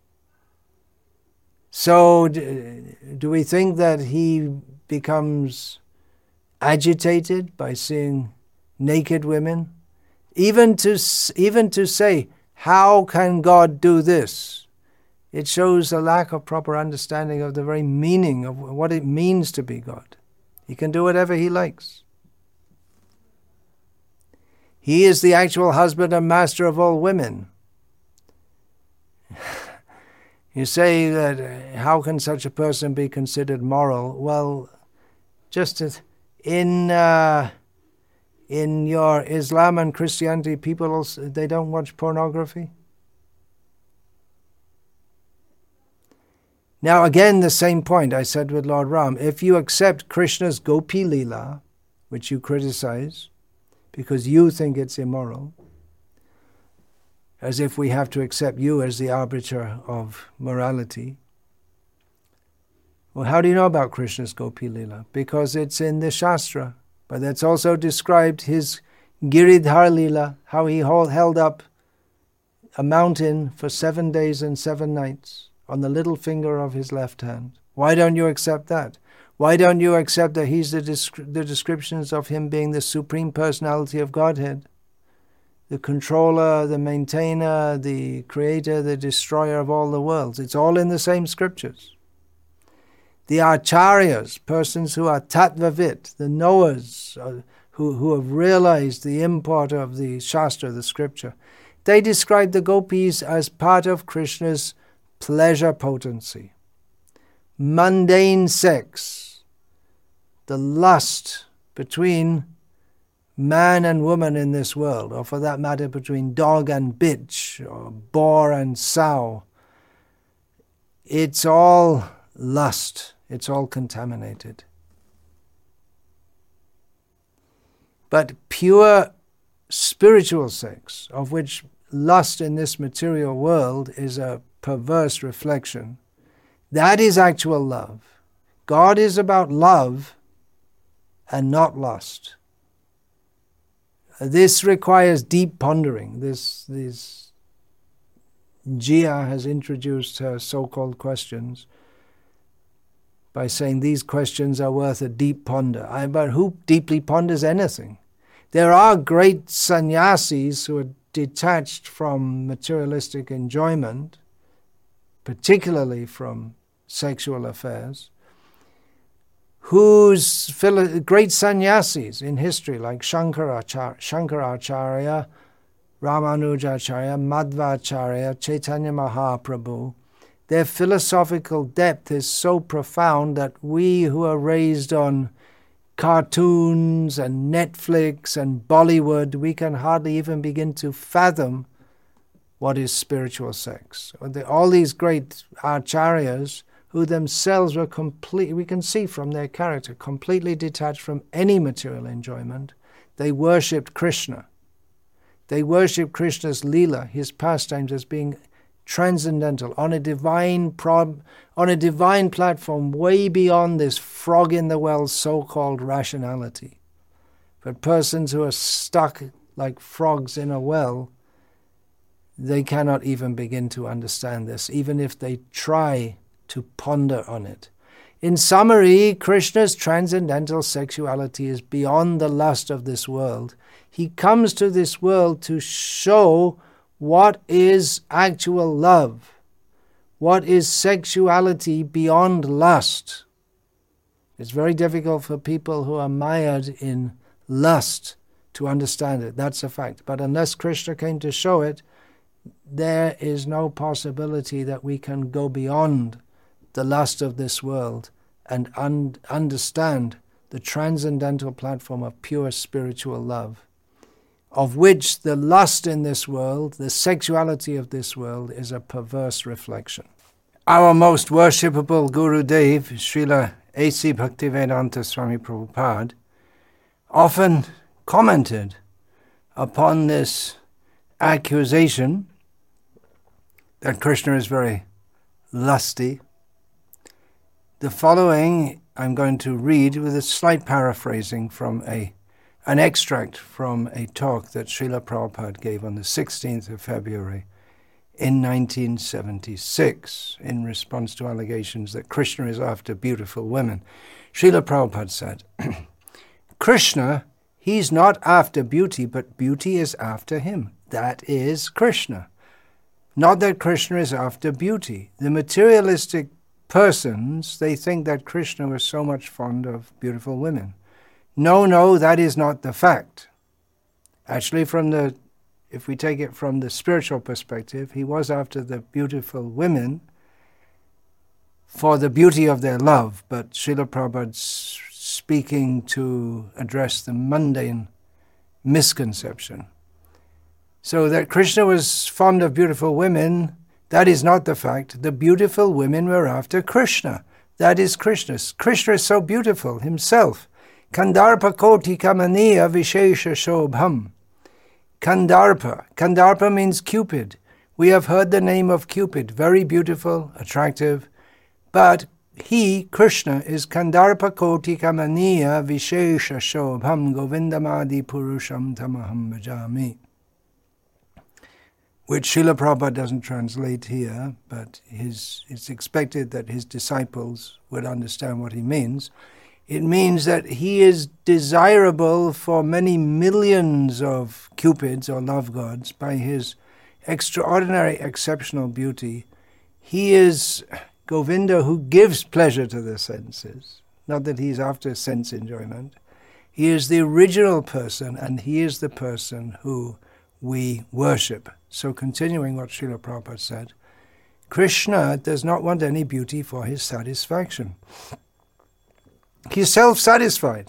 So do we think that he becomes agitated by seeing naked women? Even to, even to say, how can God do this? It shows a lack of proper understanding of the very meaning of what it means to be God. He can do whatever he likes. He is the actual husband and master of all women. You say that, how can such a person be considered moral? Well, just as in uh, in your Islam and Christianity, people also, they don't watch pornography. Now again, the same point I said with Lord Ram. If you accept Krishna's Gopi Leela, which you criticize, because you think it's immoral, as if we have to accept you as the arbiter of morality. Well, how do you know about Krishna's Gopi Leela? Because it's in the Shastra. But that's also described his Giridhar Leela, how he held up a mountain for seven days and seven nights on the little finger of his left hand. Why don't you accept that? Why don't you accept that he's the, descri- the descriptions of him being the Supreme Personality of Godhead? The controller, the maintainer, the creator, the destroyer of all the worlds. It's all in the same scriptures. The acharyas, persons who are tattvavit, the knowers, uh, who, who have realized the import of the Shastra, the scripture, they describe the gopis as part of Krishna's pleasure potency. Mundane sex, the lust between man and woman in this world, or for that matter between dog and bitch, or boar and sow, it's all lust, it's all contaminated. But pure spiritual sex, of which lust in this material world is a perverse reflection, that is actual love. God is about love and not lust. This requires deep pondering. This, this Jia has introduced her so-called questions by saying these questions are worth a deep ponder. I, but who deeply ponders anything? There are great sannyasis who are detached from materialistic enjoyment, particularly from sexual affairs, whose philo- great sannyasis in history, like Shankaracharya, Shankaracharya, Ramanujacharya, Madhvacharya, Chaitanya Mahaprabhu, their philosophical depth is so profound that we who are raised on cartoons and Netflix and Bollywood, we can hardly even begin to fathom what is spiritual sex. All these great acharyas who themselves were completely, we can see from their character, completely detached from any material enjoyment. They worshipped Krishna. They worshipped Krishna's Leela, his pastimes, as being transcendental, on a divine prob, on a divine platform way beyond this frog in the well so-called rationality. But persons who are stuck like frogs in a well, they cannot even begin to understand this, even if they try to ponder on it. In summary, Krishna's transcendental sexuality is beyond the lust of this world. He comes to this world to show what is actual love, what is sexuality beyond lust. It's very difficult for people who are mired in lust to understand it. That's a fact. But unless Krishna came to show it, there is no possibility that we can go beyond the lust of this world and un- understand the transcendental platform of pure spiritual love, of which the lust in this world, the sexuality of this world, is a perverse reflection. Our most worshipable Gurudev, Srila A C Bhaktivedanta Swami Prabhupada, often commented upon this accusation that Krishna is very lusty. The following I'm going to read with a slight paraphrasing from a an extract from a talk that Srila Prabhupada gave on the sixteenth of February in nineteen seventy-six in response to allegations that Krishna is after beautiful women. Srila Prabhupada said, Krishna, he's not after beauty, but beauty is after him. That is Krishna. Not that Krishna is after beauty. The materialistic persons, they think that Krishna was so much fond of beautiful women. No, no, that is not the fact. Actually, from the, if we take it from the spiritual perspective, he was after the beautiful women for the beauty of their love, but Srila Prabhupada's speaking to address the mundane misconception. So that Krishna was fond of beautiful women, that is not the fact. The beautiful women were after Krishna. That is Krishna. Krishna is so beautiful himself. Kandarpa koti kamaniya vishesha shobham. Kandarpa. Kandarpa means Cupid. We have heard the name of Cupid. Very beautiful, attractive. But he, Krishna, is Kandarpa koti kamaniya vishesha shobham govindamadi purusham tamaham bhajami. Which Srila Prabhupada doesn't translate here, but his, it's expected that his disciples would understand what he means. It means that he is desirable for many millions of cupids or love gods by his extraordinary, exceptional beauty. He is Govinda who gives pleasure to the senses, not that he's after sense enjoyment. He is the original person, and he is the person who we worship. So continuing what Srila Prabhupada said, Krishna does not want any beauty for his satisfaction. He's self-satisfied.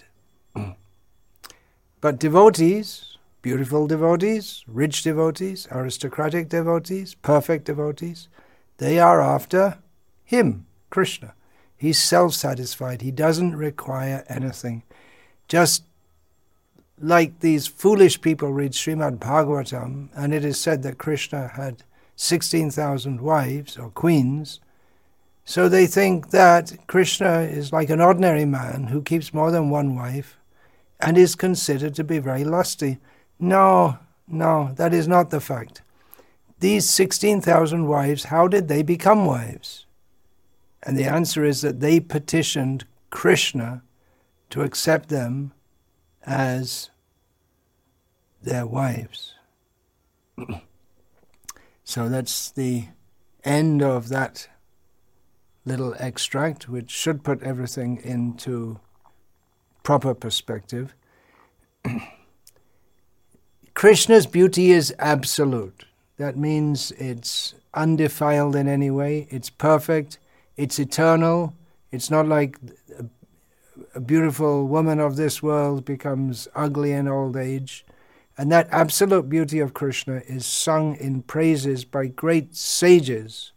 But devotees, beautiful devotees, rich devotees, aristocratic devotees, perfect devotees, they are after him, Krishna. He's self-satisfied. He doesn't require anything. Just like these foolish people read Srimad Bhagavatam, and it is said that Krishna had sixteen thousand wives or queens, so they think that Krishna is like an ordinary man who keeps more than one wife and is considered to be very lusty. No, no, that is not the fact. These sixteen thousand wives, how did they become wives? And the answer is that they petitioned Krishna to accept them as their wives. So that's the end of that little extract, which should put everything into proper perspective. Krishna's beauty is absolute. That means it's undefiled in any way, it's perfect, it's eternal. It's not like a beautiful woman of this world becomes ugly in old age. And that absolute beauty of Krishna is sung in praises by great sages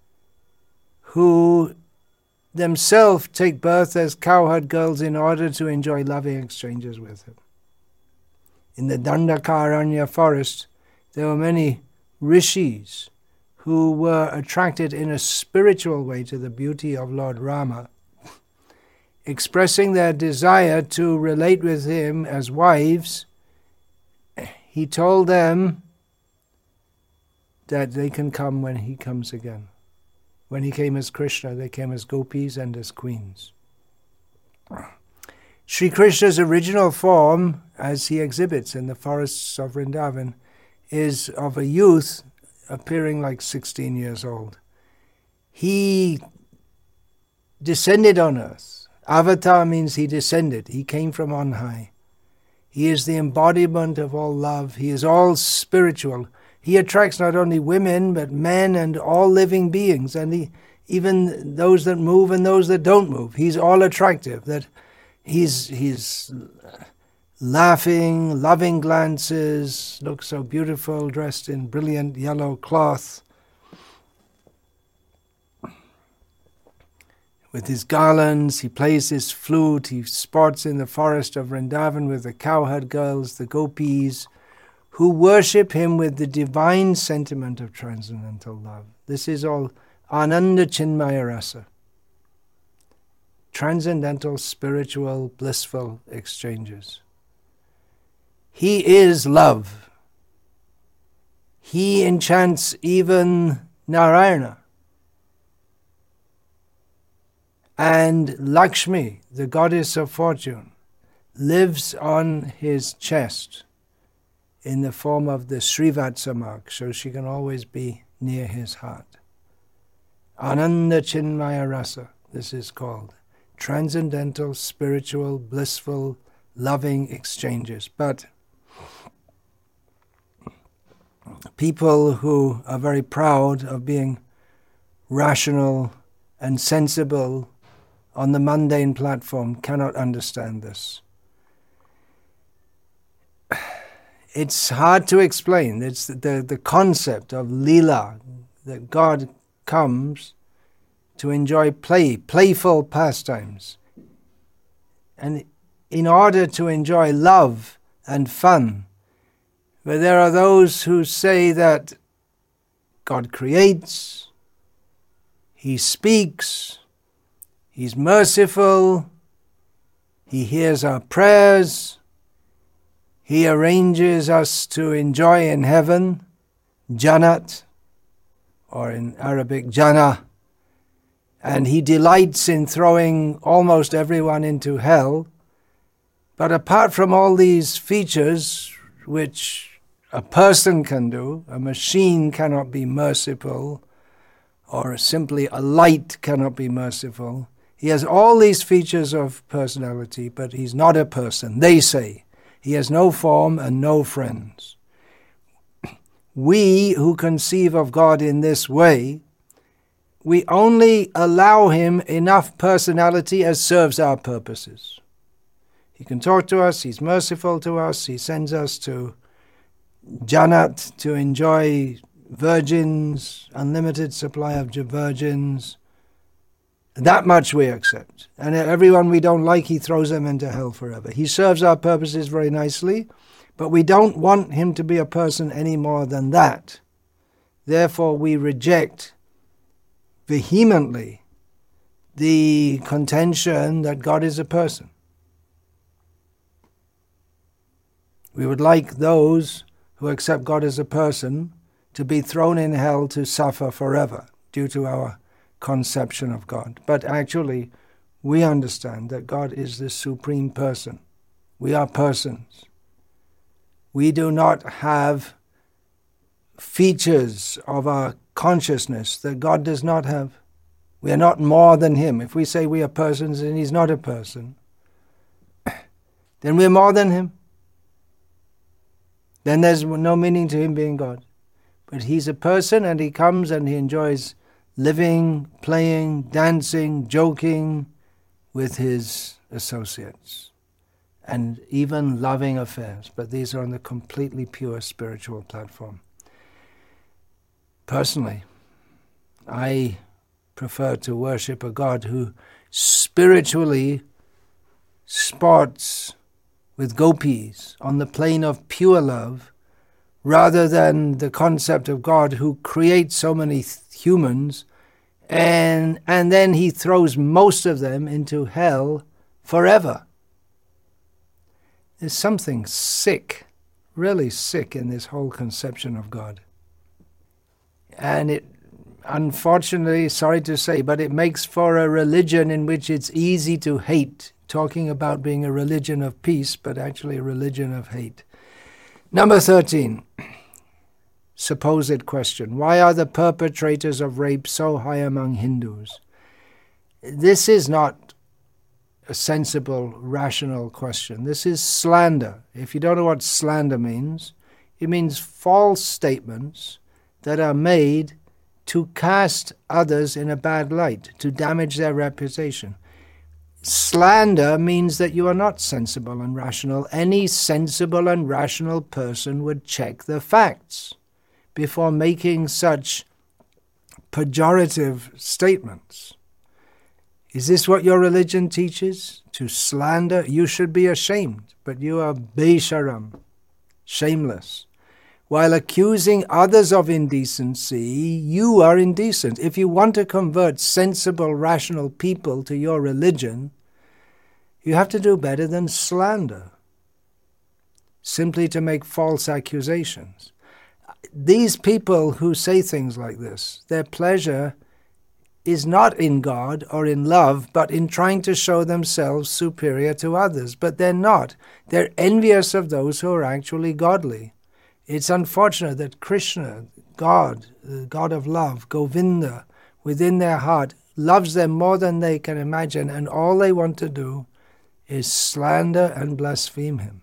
who themselves take birth as cowherd girls in order to enjoy loving exchanges with him. In the Dandakaranya forest, there were many rishis who were attracted in a spiritual way to the beauty of Lord Rama. expressing their desire to relate with him as wives, he told them that they can come when he comes again. When he came as Krishna, they came as gopis and as queens. Sri Krishna's original form, as he exhibits in the forests of Vrindavan, is of a youth appearing like sixteen years old. He descended on earth. Avatar means he descended. He came from on high. He is the embodiment of all love. He is all spiritual. He attracts not only women, but men and all living beings, and he, even those that move and those that don't move. He's all attractive. That he's he's laughing, loving glances, looks so beautiful, dressed in brilliant yellow cloth, with his garlands. He plays his flute. He sports in the forest of Vrindavan with the cowherd girls, the gopis, who worship him with the divine sentiment of transcendental love. This is all Ananda Chinmaya Rasa. Transcendental, spiritual, blissful exchanges. He is love. He enchants even Narayana. And Lakshmi, the goddess of fortune, lives on his chest in the form of the Srivatsa mark, so she can always be near his heart. Ananda Chinmaya Rasa, this is called. Transcendental, spiritual, blissful, loving exchanges. But people who are very proud of being rational and sensible on the mundane platform cannot understand this. It's hard to explain. It's the, the concept of Leela, that God comes to enjoy play, playful pastimes. And in order to enjoy love and fun, but there are those who say that God creates, He speaks, He's merciful, He hears our prayers, He arranges us to enjoy in heaven, Jannat, or in Arabic, Jannah, and He delights in throwing almost everyone into hell. But apart from all these features, which a person can do, a machine cannot be merciful, or simply a light cannot be merciful. He has all these features of personality, but He's not a person, they say. He has no form and no friends. We who conceive of God in this way, we only allow Him enough personality as serves our purposes. He can talk to us, He's merciful to us, He sends us to Jannat to enjoy virgins, unlimited supply of virgins. That much we accept. And everyone we don't like, He throws them into hell forever. He serves our purposes very nicely, but we don't want Him to be a person any more than that. Therefore, we reject vehemently the contention that God is a person. We would like those who accept God as a person to be thrown in hell to suffer forever due to our conception of God. But actually, we understand that God is the supreme person. We are persons. We do not have features of our consciousness that God does not have. We are not more than Him. If we say we are persons and He's not a person, then we're more than Him. Then there's no meaning to Him being God. But He's a person, and He comes and He enjoys living, playing, dancing, joking with His associates, and even loving affairs. But these are on the completely pure spiritual platform. Personally, I prefer to worship a God who spiritually sports with gopis on the plane of pure love, rather than the concept of God who creates so many th- humans and and then He throws most of them into hell forever. There's something sick, really sick in this whole conception of God. And it, unfortunately, sorry to say, but it makes for a religion in which it's easy to hate, talking about being a religion of peace, but actually a religion of hate. Number thirteen, supposed question. Why are the perpetrators of rape so high among Hindus? This is not a sensible, rational question. This is slander. If you don't know what slander means, it means false statements that are made to cast others in a bad light, to damage their reputation. Slander means that you are not sensible and rational. Any sensible and rational person would check the facts before making such pejorative statements. Is this what your religion teaches? To slander? You should be ashamed, but you are besharam, shameless. While accusing others of indecency, you are indecent. If you want to convert sensible, rational people to your religion, you have to do better than slander, simply to make false accusations. These people who say things like this, their pleasure is not in God or in love, but in trying to show themselves superior to others. But they're not. They're envious of those who are actually godly. It's unfortunate that Krishna, God, the God of love, Govinda, within their heart, loves them more than they can imagine, and all they want to do is slander and blaspheme him.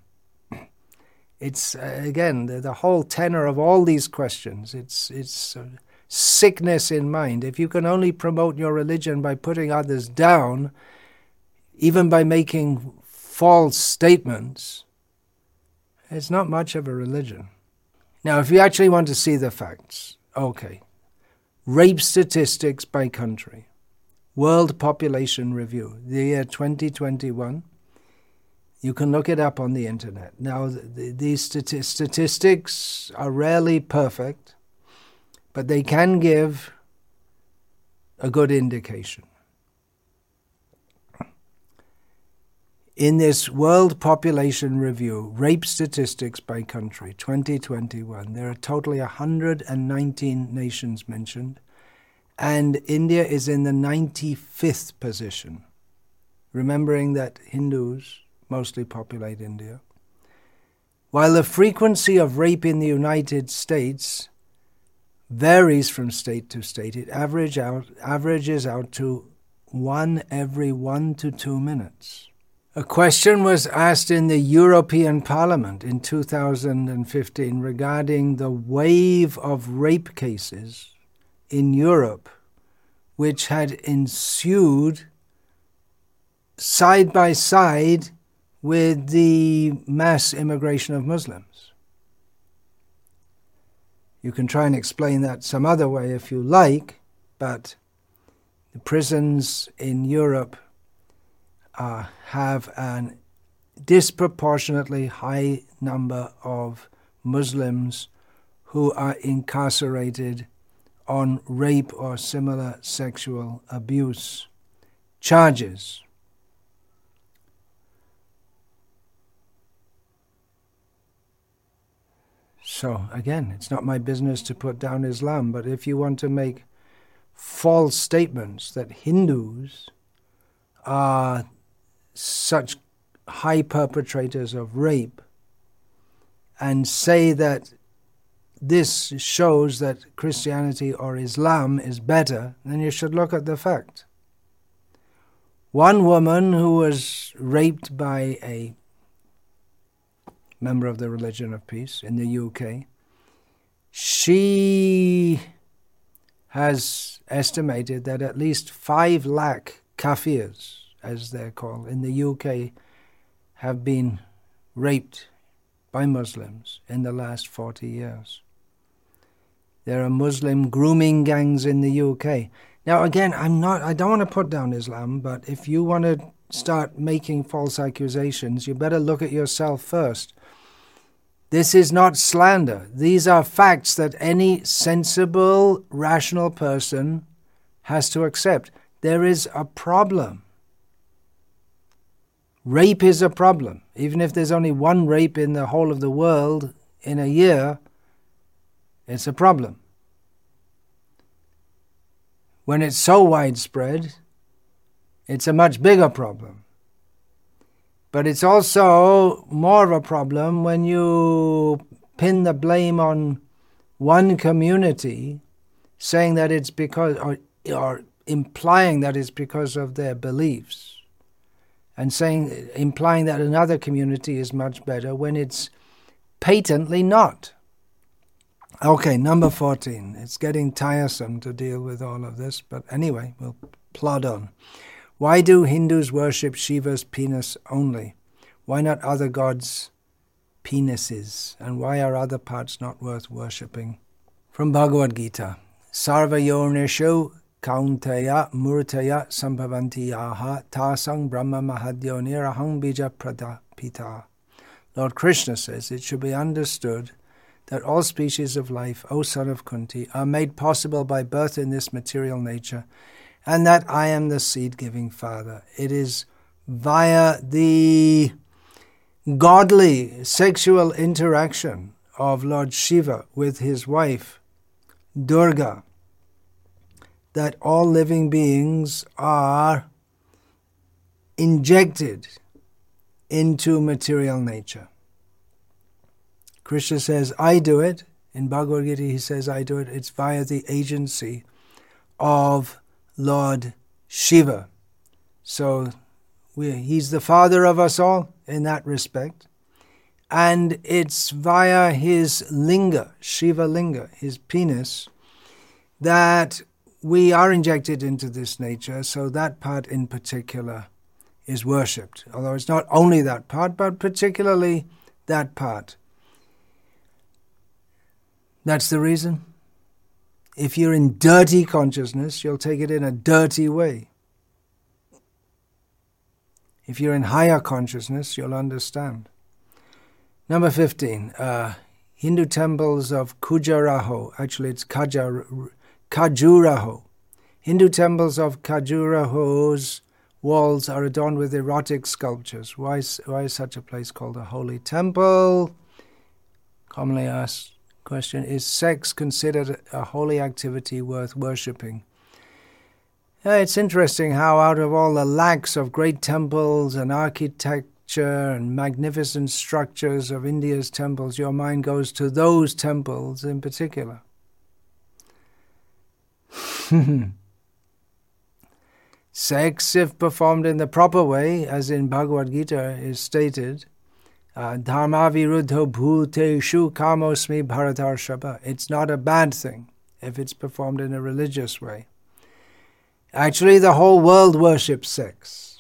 It's, uh, again, the, the whole tenor of all these questions. It's, it's uh, sickness in mind. If you can only promote your religion by putting others down, even by making false statements, it's not much of a religion. Now, if you actually want to see the facts, okay. Rape statistics by country. World Population Review, the year twenty twenty-one. You can look it up on the internet. Now, the, these stati- statistics are rarely perfect, but they can give a good indication. In this World Population Review, Rape Statistics by Country, twenty twenty-one, there are totally one hundred nineteen nations mentioned, and India is in the ninety-fifth position, remembering that Hindus mostly populate India. While the frequency of rape in the United States varies from state to state, it average out, averages out to one every one to two minutes. A question was asked in the European Parliament in two thousand fifteen regarding the wave of rape cases in Europe, which had ensued side by side with the mass immigration of Muslims. You can try and explain that some other way if you like, but the prisons in Europe Uh, have a disproportionately high number of Muslims who are incarcerated on rape or similar sexual abuse charges. So again, it's not my business to put down Islam, but if you want to make false statements that Hindus are such high perpetrators of rape and say that this shows that Christianity or Islam is better, then you should look at the fact. One woman who was raped by a member of the Religion of Peace in the U K, she has estimated that at least five lakh kafirs, as they're called, in the U K have been raped by Muslims in the last forty years. There are Muslim grooming gangs in the U K. Now again, I'm not, I don't want to put down Islam, but if you want to start making false accusations, you better look at yourself first. This is not slander. These are facts that any sensible, rational person has to accept. There is a problem. Rape is a problem. Even if there's only one rape in the whole of the world in a year, it's a problem. When it's so widespread, it's a much bigger problem. But it's also more of a problem when you pin the blame on one community, saying that it's because, or, or implying that it's because of their beliefs, and saying, implying that another community is much better when it's patently not. Okay, number fourteen. It's getting tiresome to deal with all of this, but anyway, we'll plod on. Why do Hindus worship Shiva's penis only? Why not other gods' penises? And why are other parts not worth worshipping? From Bhagavad Gita. Sarva yonishu kaunteya murtaya sambhavanti yaha tasang brahma mahadyonir ahang bija pradapita. Lord Krishna says it should be understood that all species of life, O son of Kunti, are made possible by birth in this material nature, and that I am the seed-giving Father. It is via the godly sexual interaction of Lord Shiva with his wife, Durga, that all living beings are injected into material nature. Krishna says, I do it. In Bhagavad Gita, he says, I do it. It's via the agency of Lord Shiva. So we, he's the father of us all in that respect. And it's via his linga, Shiva linga, his penis, that we are injected into this nature. So that part in particular is worshipped. Although it's not only that part, but particularly that part. That's the reason. If you're in dirty consciousness, you'll take it in a dirty way. If you're in higher consciousness, you'll understand. Number fifteen, uh, Hindu temples of Khajuraho. Actually, it's Kajar, Khajuraho. Hindu temples of Khajuraho's walls are adorned with erotic sculptures. Why, why is such a place called a holy temple? Commonly asked question, is sex considered a holy activity worth worshipping? Uh, it's interesting how out of all the lacks of great temples and architecture and magnificent structures of India's temples, your mind goes to those temples in particular. Sex, if performed in the proper way, as in Bhagavad Gita is stated, Uh, Dharma viruddho bhuteshu kamosmi bharatarshava. It's not a bad thing if it's performed in a religious way. Actually, the whole world worships sex.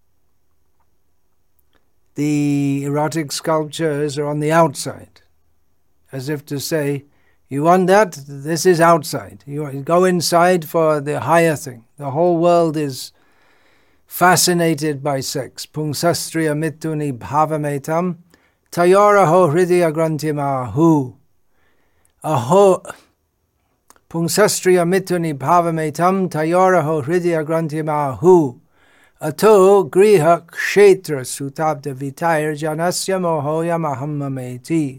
The erotic sculptures are on the outside, as if to say, you want that? This is outside. You go inside for the higher thing. The whole world is fascinated by sex. Pungsastriya mituni bhavametam tayoraho hridaya grantimahu. Aho pungsastriya mituni bhavametam tayoraho hridaya grantimahu. Ato griha kshetra sutabda vitair janasya mohoya mahammameti.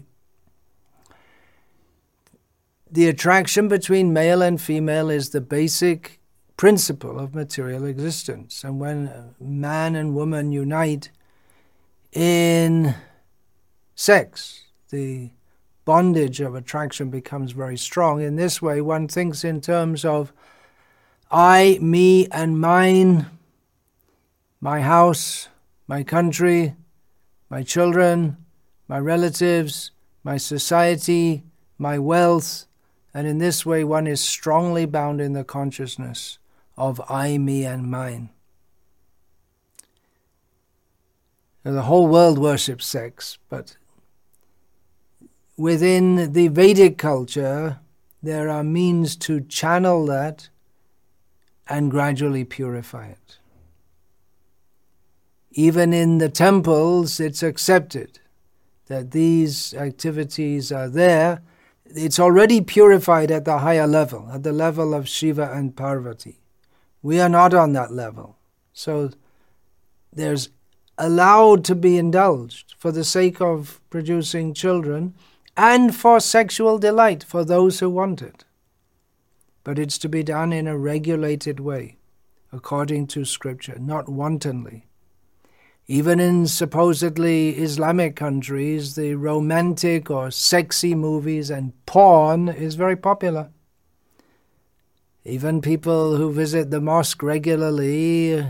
The attraction between male and female is the basic principle of material existence. And when man and woman unite in sex, the bondage of attraction becomes very strong. In this way, one thinks in terms of I, me, and mine, my house, my country, my children, my relatives, my society, my wealth, and in this way one is strongly bound in the consciousness of I, me, and mine. Now, the whole world worships sex, but within the Vedic culture, there are means to channel that and gradually purify it. Even in the temples, it's accepted that these activities are there. It's already purified at the higher level, at the level of Shiva and Parvati. We are not on that level. So there's allowed to be indulged for the sake of producing children and for sexual delight for those who want it. But it's to be done in a regulated way, according to Scripture, not wantonly. Even in supposedly Islamic countries, the romantic or sexy movies and porn is very popular. Even people who visit the mosque regularly,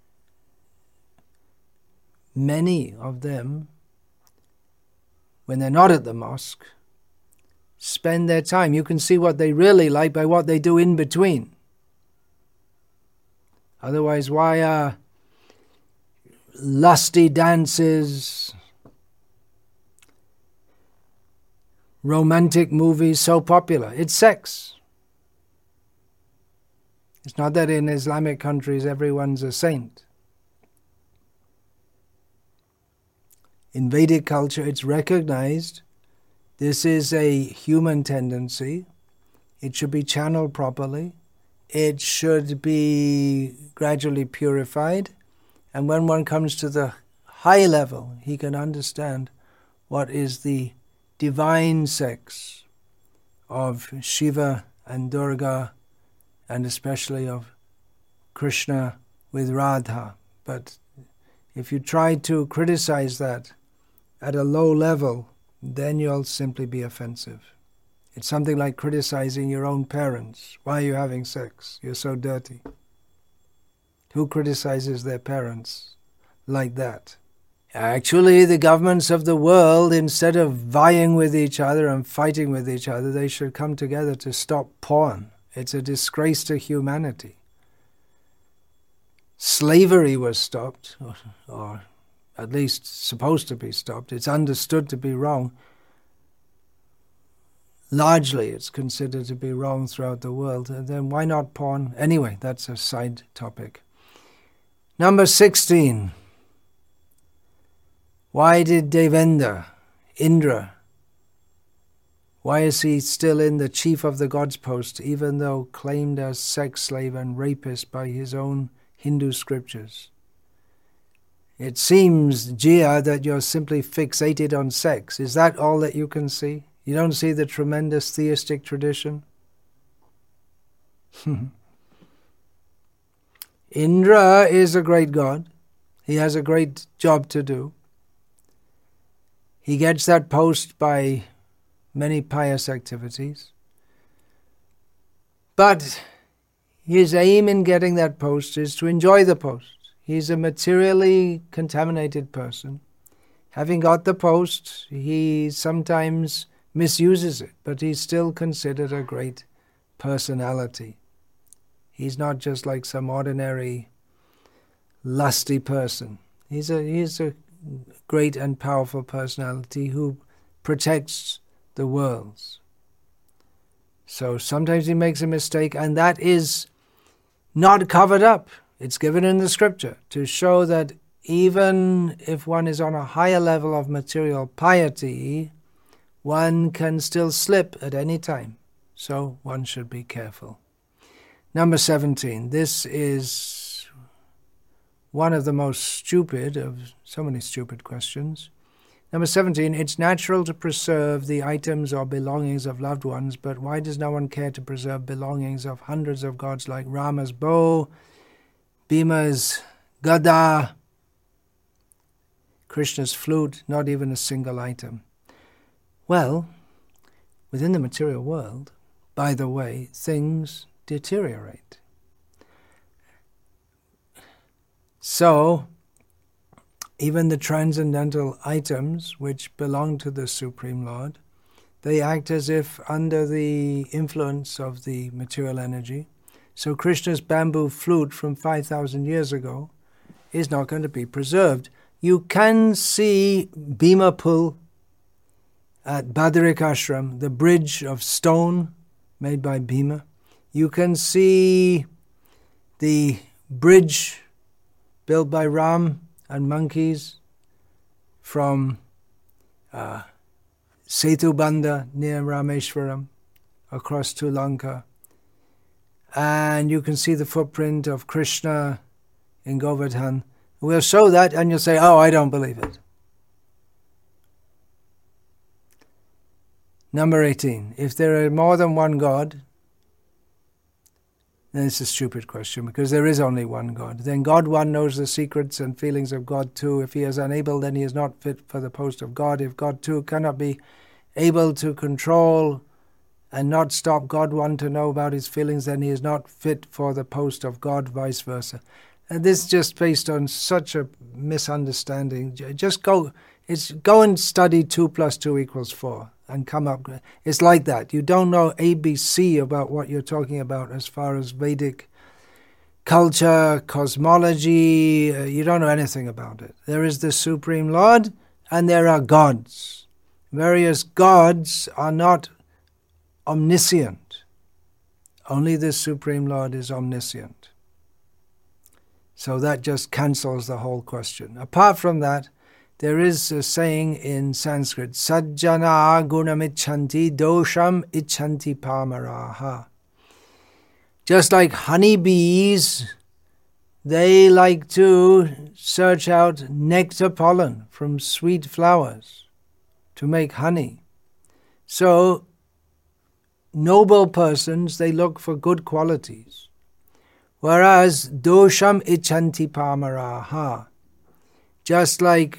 many of them, when they're not at the mosque, spend their time. You can see what they really like by what they do in between. Otherwise, why are lusty dances, romantic movies so popular? It's sex. It's not that in Islamic countries everyone's a saint. In Vedic culture, it's recognized this is a human tendency. It should be channeled properly. It should be gradually purified. And when one comes to the high level, he can understand what is the divine sex of Shiva and Durga, and especially of Krishna with Radha. But if you try to criticize that at a low level, then you'll simply be offensive. It's something like criticizing your own parents. Why are you having sex? You're so dirty. Who criticizes their parents like that? Actually, the governments of the world, instead of vying with each other and fighting with each other, they should come together to stop porn. It's a disgrace to humanity. Slavery was stopped, or, or at least supposed to be stopped. It's understood to be wrong. Largely, it's considered to be wrong throughout the world. And then why not porn? Anyway, that's a side topic. Number sixteen. Why did Devendra, Indra, why is he still in the chief of the gods post, even though claimed as sex slave and rapist by his own Hindu scriptures? It seems, Jia, that you're simply fixated on sex. Is that all that you can see? You don't see the tremendous theistic tradition? Indra is a great god. He has a great job to do. He gets that post by many pious activities. But his aim in getting that post is to enjoy the post. He's a materially contaminated person. Having got the post, he sometimes misuses it, but he's still considered a great personality. He's not just like some ordinary lusty person. He's a he's a great and powerful personality who protects the worlds. So sometimes he makes a mistake, and that is not covered up. It's given in the scripture to show that even if one is on a higher level of material piety, one can still slip at any time. So one should be careful. Number seventeen. This is one of the most stupid of so many stupid questions. Number seventeen. It's natural to preserve the items or belongings of loved ones, but why does no one care to preserve belongings of hundreds of gods like Rama's bow, Bhima's gada, Krishna's flute, not even a single item? Well, within the material world, by the way, things deteriorate. So, even the transcendental items which belong to the Supreme Lord, they act as if under the influence of the material energy. So Krishna's bamboo flute from five thousand years ago is not going to be preserved. You can see Bhima Pul at Badarik Ashram, the bridge of stone made by Bhima. You can see the bridge built by Ram and monkeys from uh, Setubandha near Rameshwaram across to Lanka. And you can see the footprint of Krishna in Govardhan. We'll show that and you'll say, oh, I don't believe it. Number eighteen, if there are more than one God, then it's a stupid question because there is only one God. Then God one knows the secrets and feelings of God two. If he is unable, then he is not fit for the post of God. If God two cannot be able to control and not stop God one to know about his feelings, then he is not fit for the post of God, vice versa. And this is just based on such a misunderstanding. Just go, it's go and study two plus two equals four. And come up. It's like that. You don't know A B C about what you're talking about as far as Vedic culture, cosmology. Uh, you don't know anything about it. There is the Supreme Lord and there are gods. Various gods are not omniscient. Only the Supreme Lord is omniscient. So that just cancels the whole question. Apart from that, there is a saying in Sanskrit, Sajjana gunamichanti dosham ichanti pamaraha. Just like honeybees, they like to search out nectar pollen from sweet flowers to make honey. So, noble persons, they look for good qualities. Whereas, dosham ichanti pamaraha, just like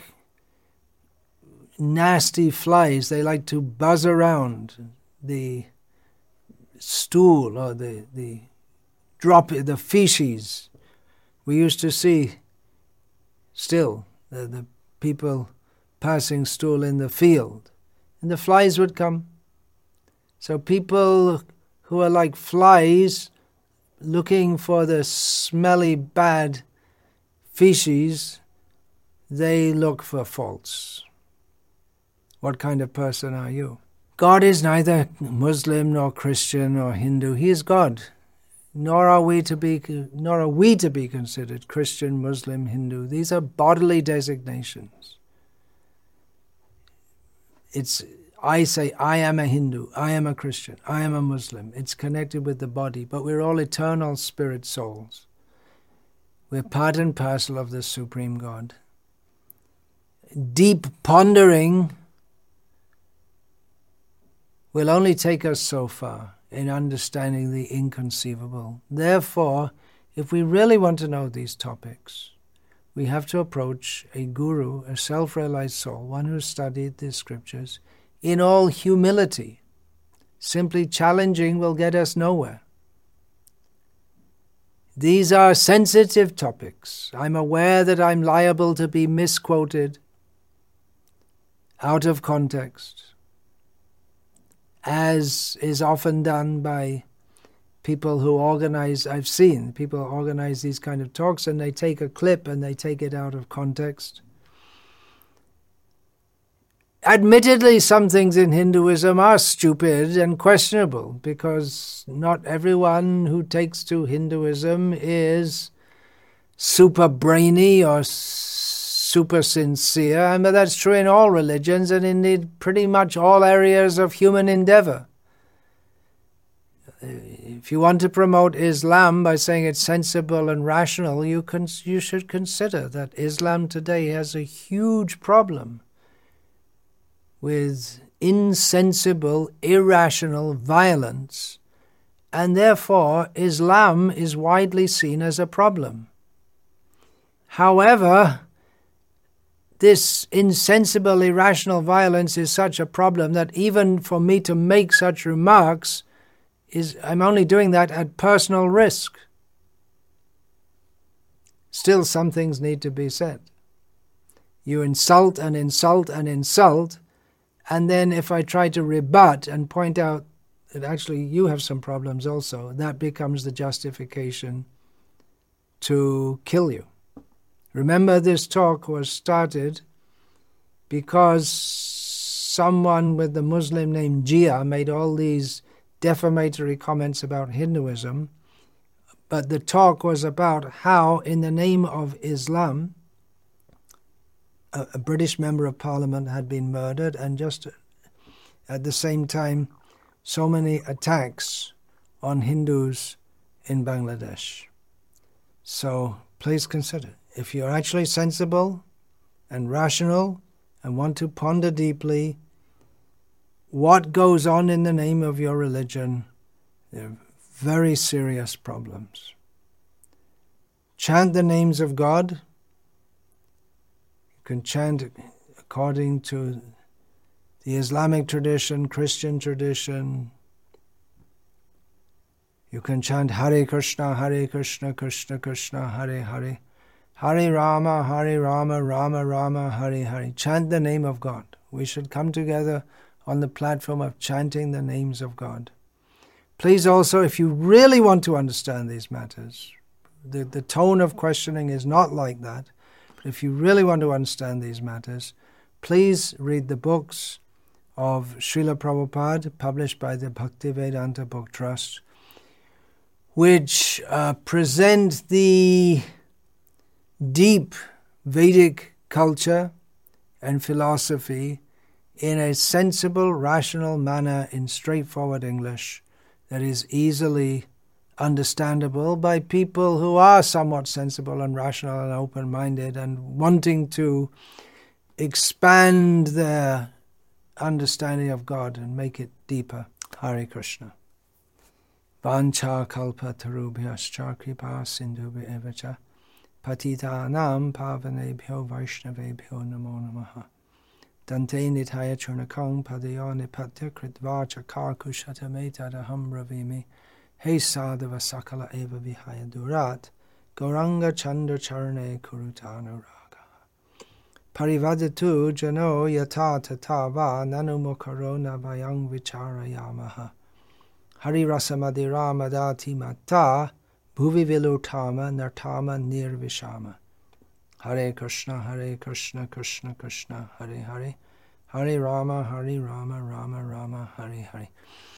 nasty flies, they like to buzz around the stool or the, the drop, the feces. We used to see still the, the people passing stool in the field, and the flies would come. So people who are like flies looking for the smelly, bad feces, they look for faults. What kind of person are you? God is neither Muslim nor Christian nor Hindu. He is God. Nor are we to be, nor are we to be considered Christian, Muslim, Hindu. These are bodily designations. It's I say I am a Hindu, I am a Christian, I am a Muslim. It's connected with the body, but we're all eternal spirit souls. We're part and parcel of the Supreme God. Deep pondering will only take us so far in understanding the inconceivable. Therefore, if we really want to know these topics, we have to approach a guru, a self-realized soul, one who studied the scriptures, in all humility. Simply challenging will get us nowhere. These are sensitive topics. I'm aware that I'm liable to be misquoted, out of context, as is often done by people who organize, I've seen people organize these kind of talks and they take a clip and they take it out of context. Admittedly, some things in Hinduism are stupid and questionable because not everyone who takes to Hinduism is super brainy or super sincere. I mean, that's true in all religions and indeed pretty much all areas of human endeavor. If you want to promote Islam by saying it's sensible and rational, you can, you should consider that Islam today has a huge problem with insensible, irrational violence, and therefore Islam is widely seen as a problem. However, this insensible, irrational violence is such a problem that even for me to make such remarks, is I'm only doing that at personal risk. Still, some things need to be said. You insult and insult and insult, and then if I try to rebut and point out that actually you have some problems also, that becomes the justification to kill you. Remember, this talk was started because someone with the Muslim name Jia made all these defamatory comments about Hinduism, but the talk was about how, in the name of Islam, a, a British member of Parliament had been murdered, and just at the same time, so many attacks on Hindus in Bangladesh. So please consider, if you're actually sensible and rational and want to ponder deeply what goes on in the name of your religion, there are very serious problems. Chant the names of God. You can chant according to the Islamic tradition, Christian tradition. You can chant Hare Krishna, Hare Krishna, Krishna Krishna, Hare Hare, Hare Rama, Hare Rama, Rama Rama, Hare Hare. Chant the name of God. We should come together on the platform of chanting the names of God. Please also, if you really want to understand these matters, the, the tone of questioning is not like that, but if you really want to understand these matters, please read the books of Srila Prabhupada, published by the Bhaktivedanta Book Trust, which uh, present the deep Vedic culture and philosophy in a sensible, rational manner in straightforward English that is easily understandable by people who are somewhat sensible and rational and open-minded and wanting to expand their understanding of God and make it deeper. Hare Krishna. Vancha kalpa tarubhyascha kripa sindhubhya evacha patitanam pavanebhyo vaishnavebhyo namo namaha. Dante nitaya churnakang padayo nipatya kritvacha karkushatameta ravimi he sadhava sakala eva vihaya durat gauranga chandra charane kurutana raga parivadatu jano yata tata va nanumukarona vayang vicharayamaha hari rasamadira madati mata bhuvi vilutama nartama nirvishama. Hare Krishna, Hare Krishna, Krishna Krishna, Hare Hare, Hare Rama, Hare Rama, Rama Rama, Hare Hare.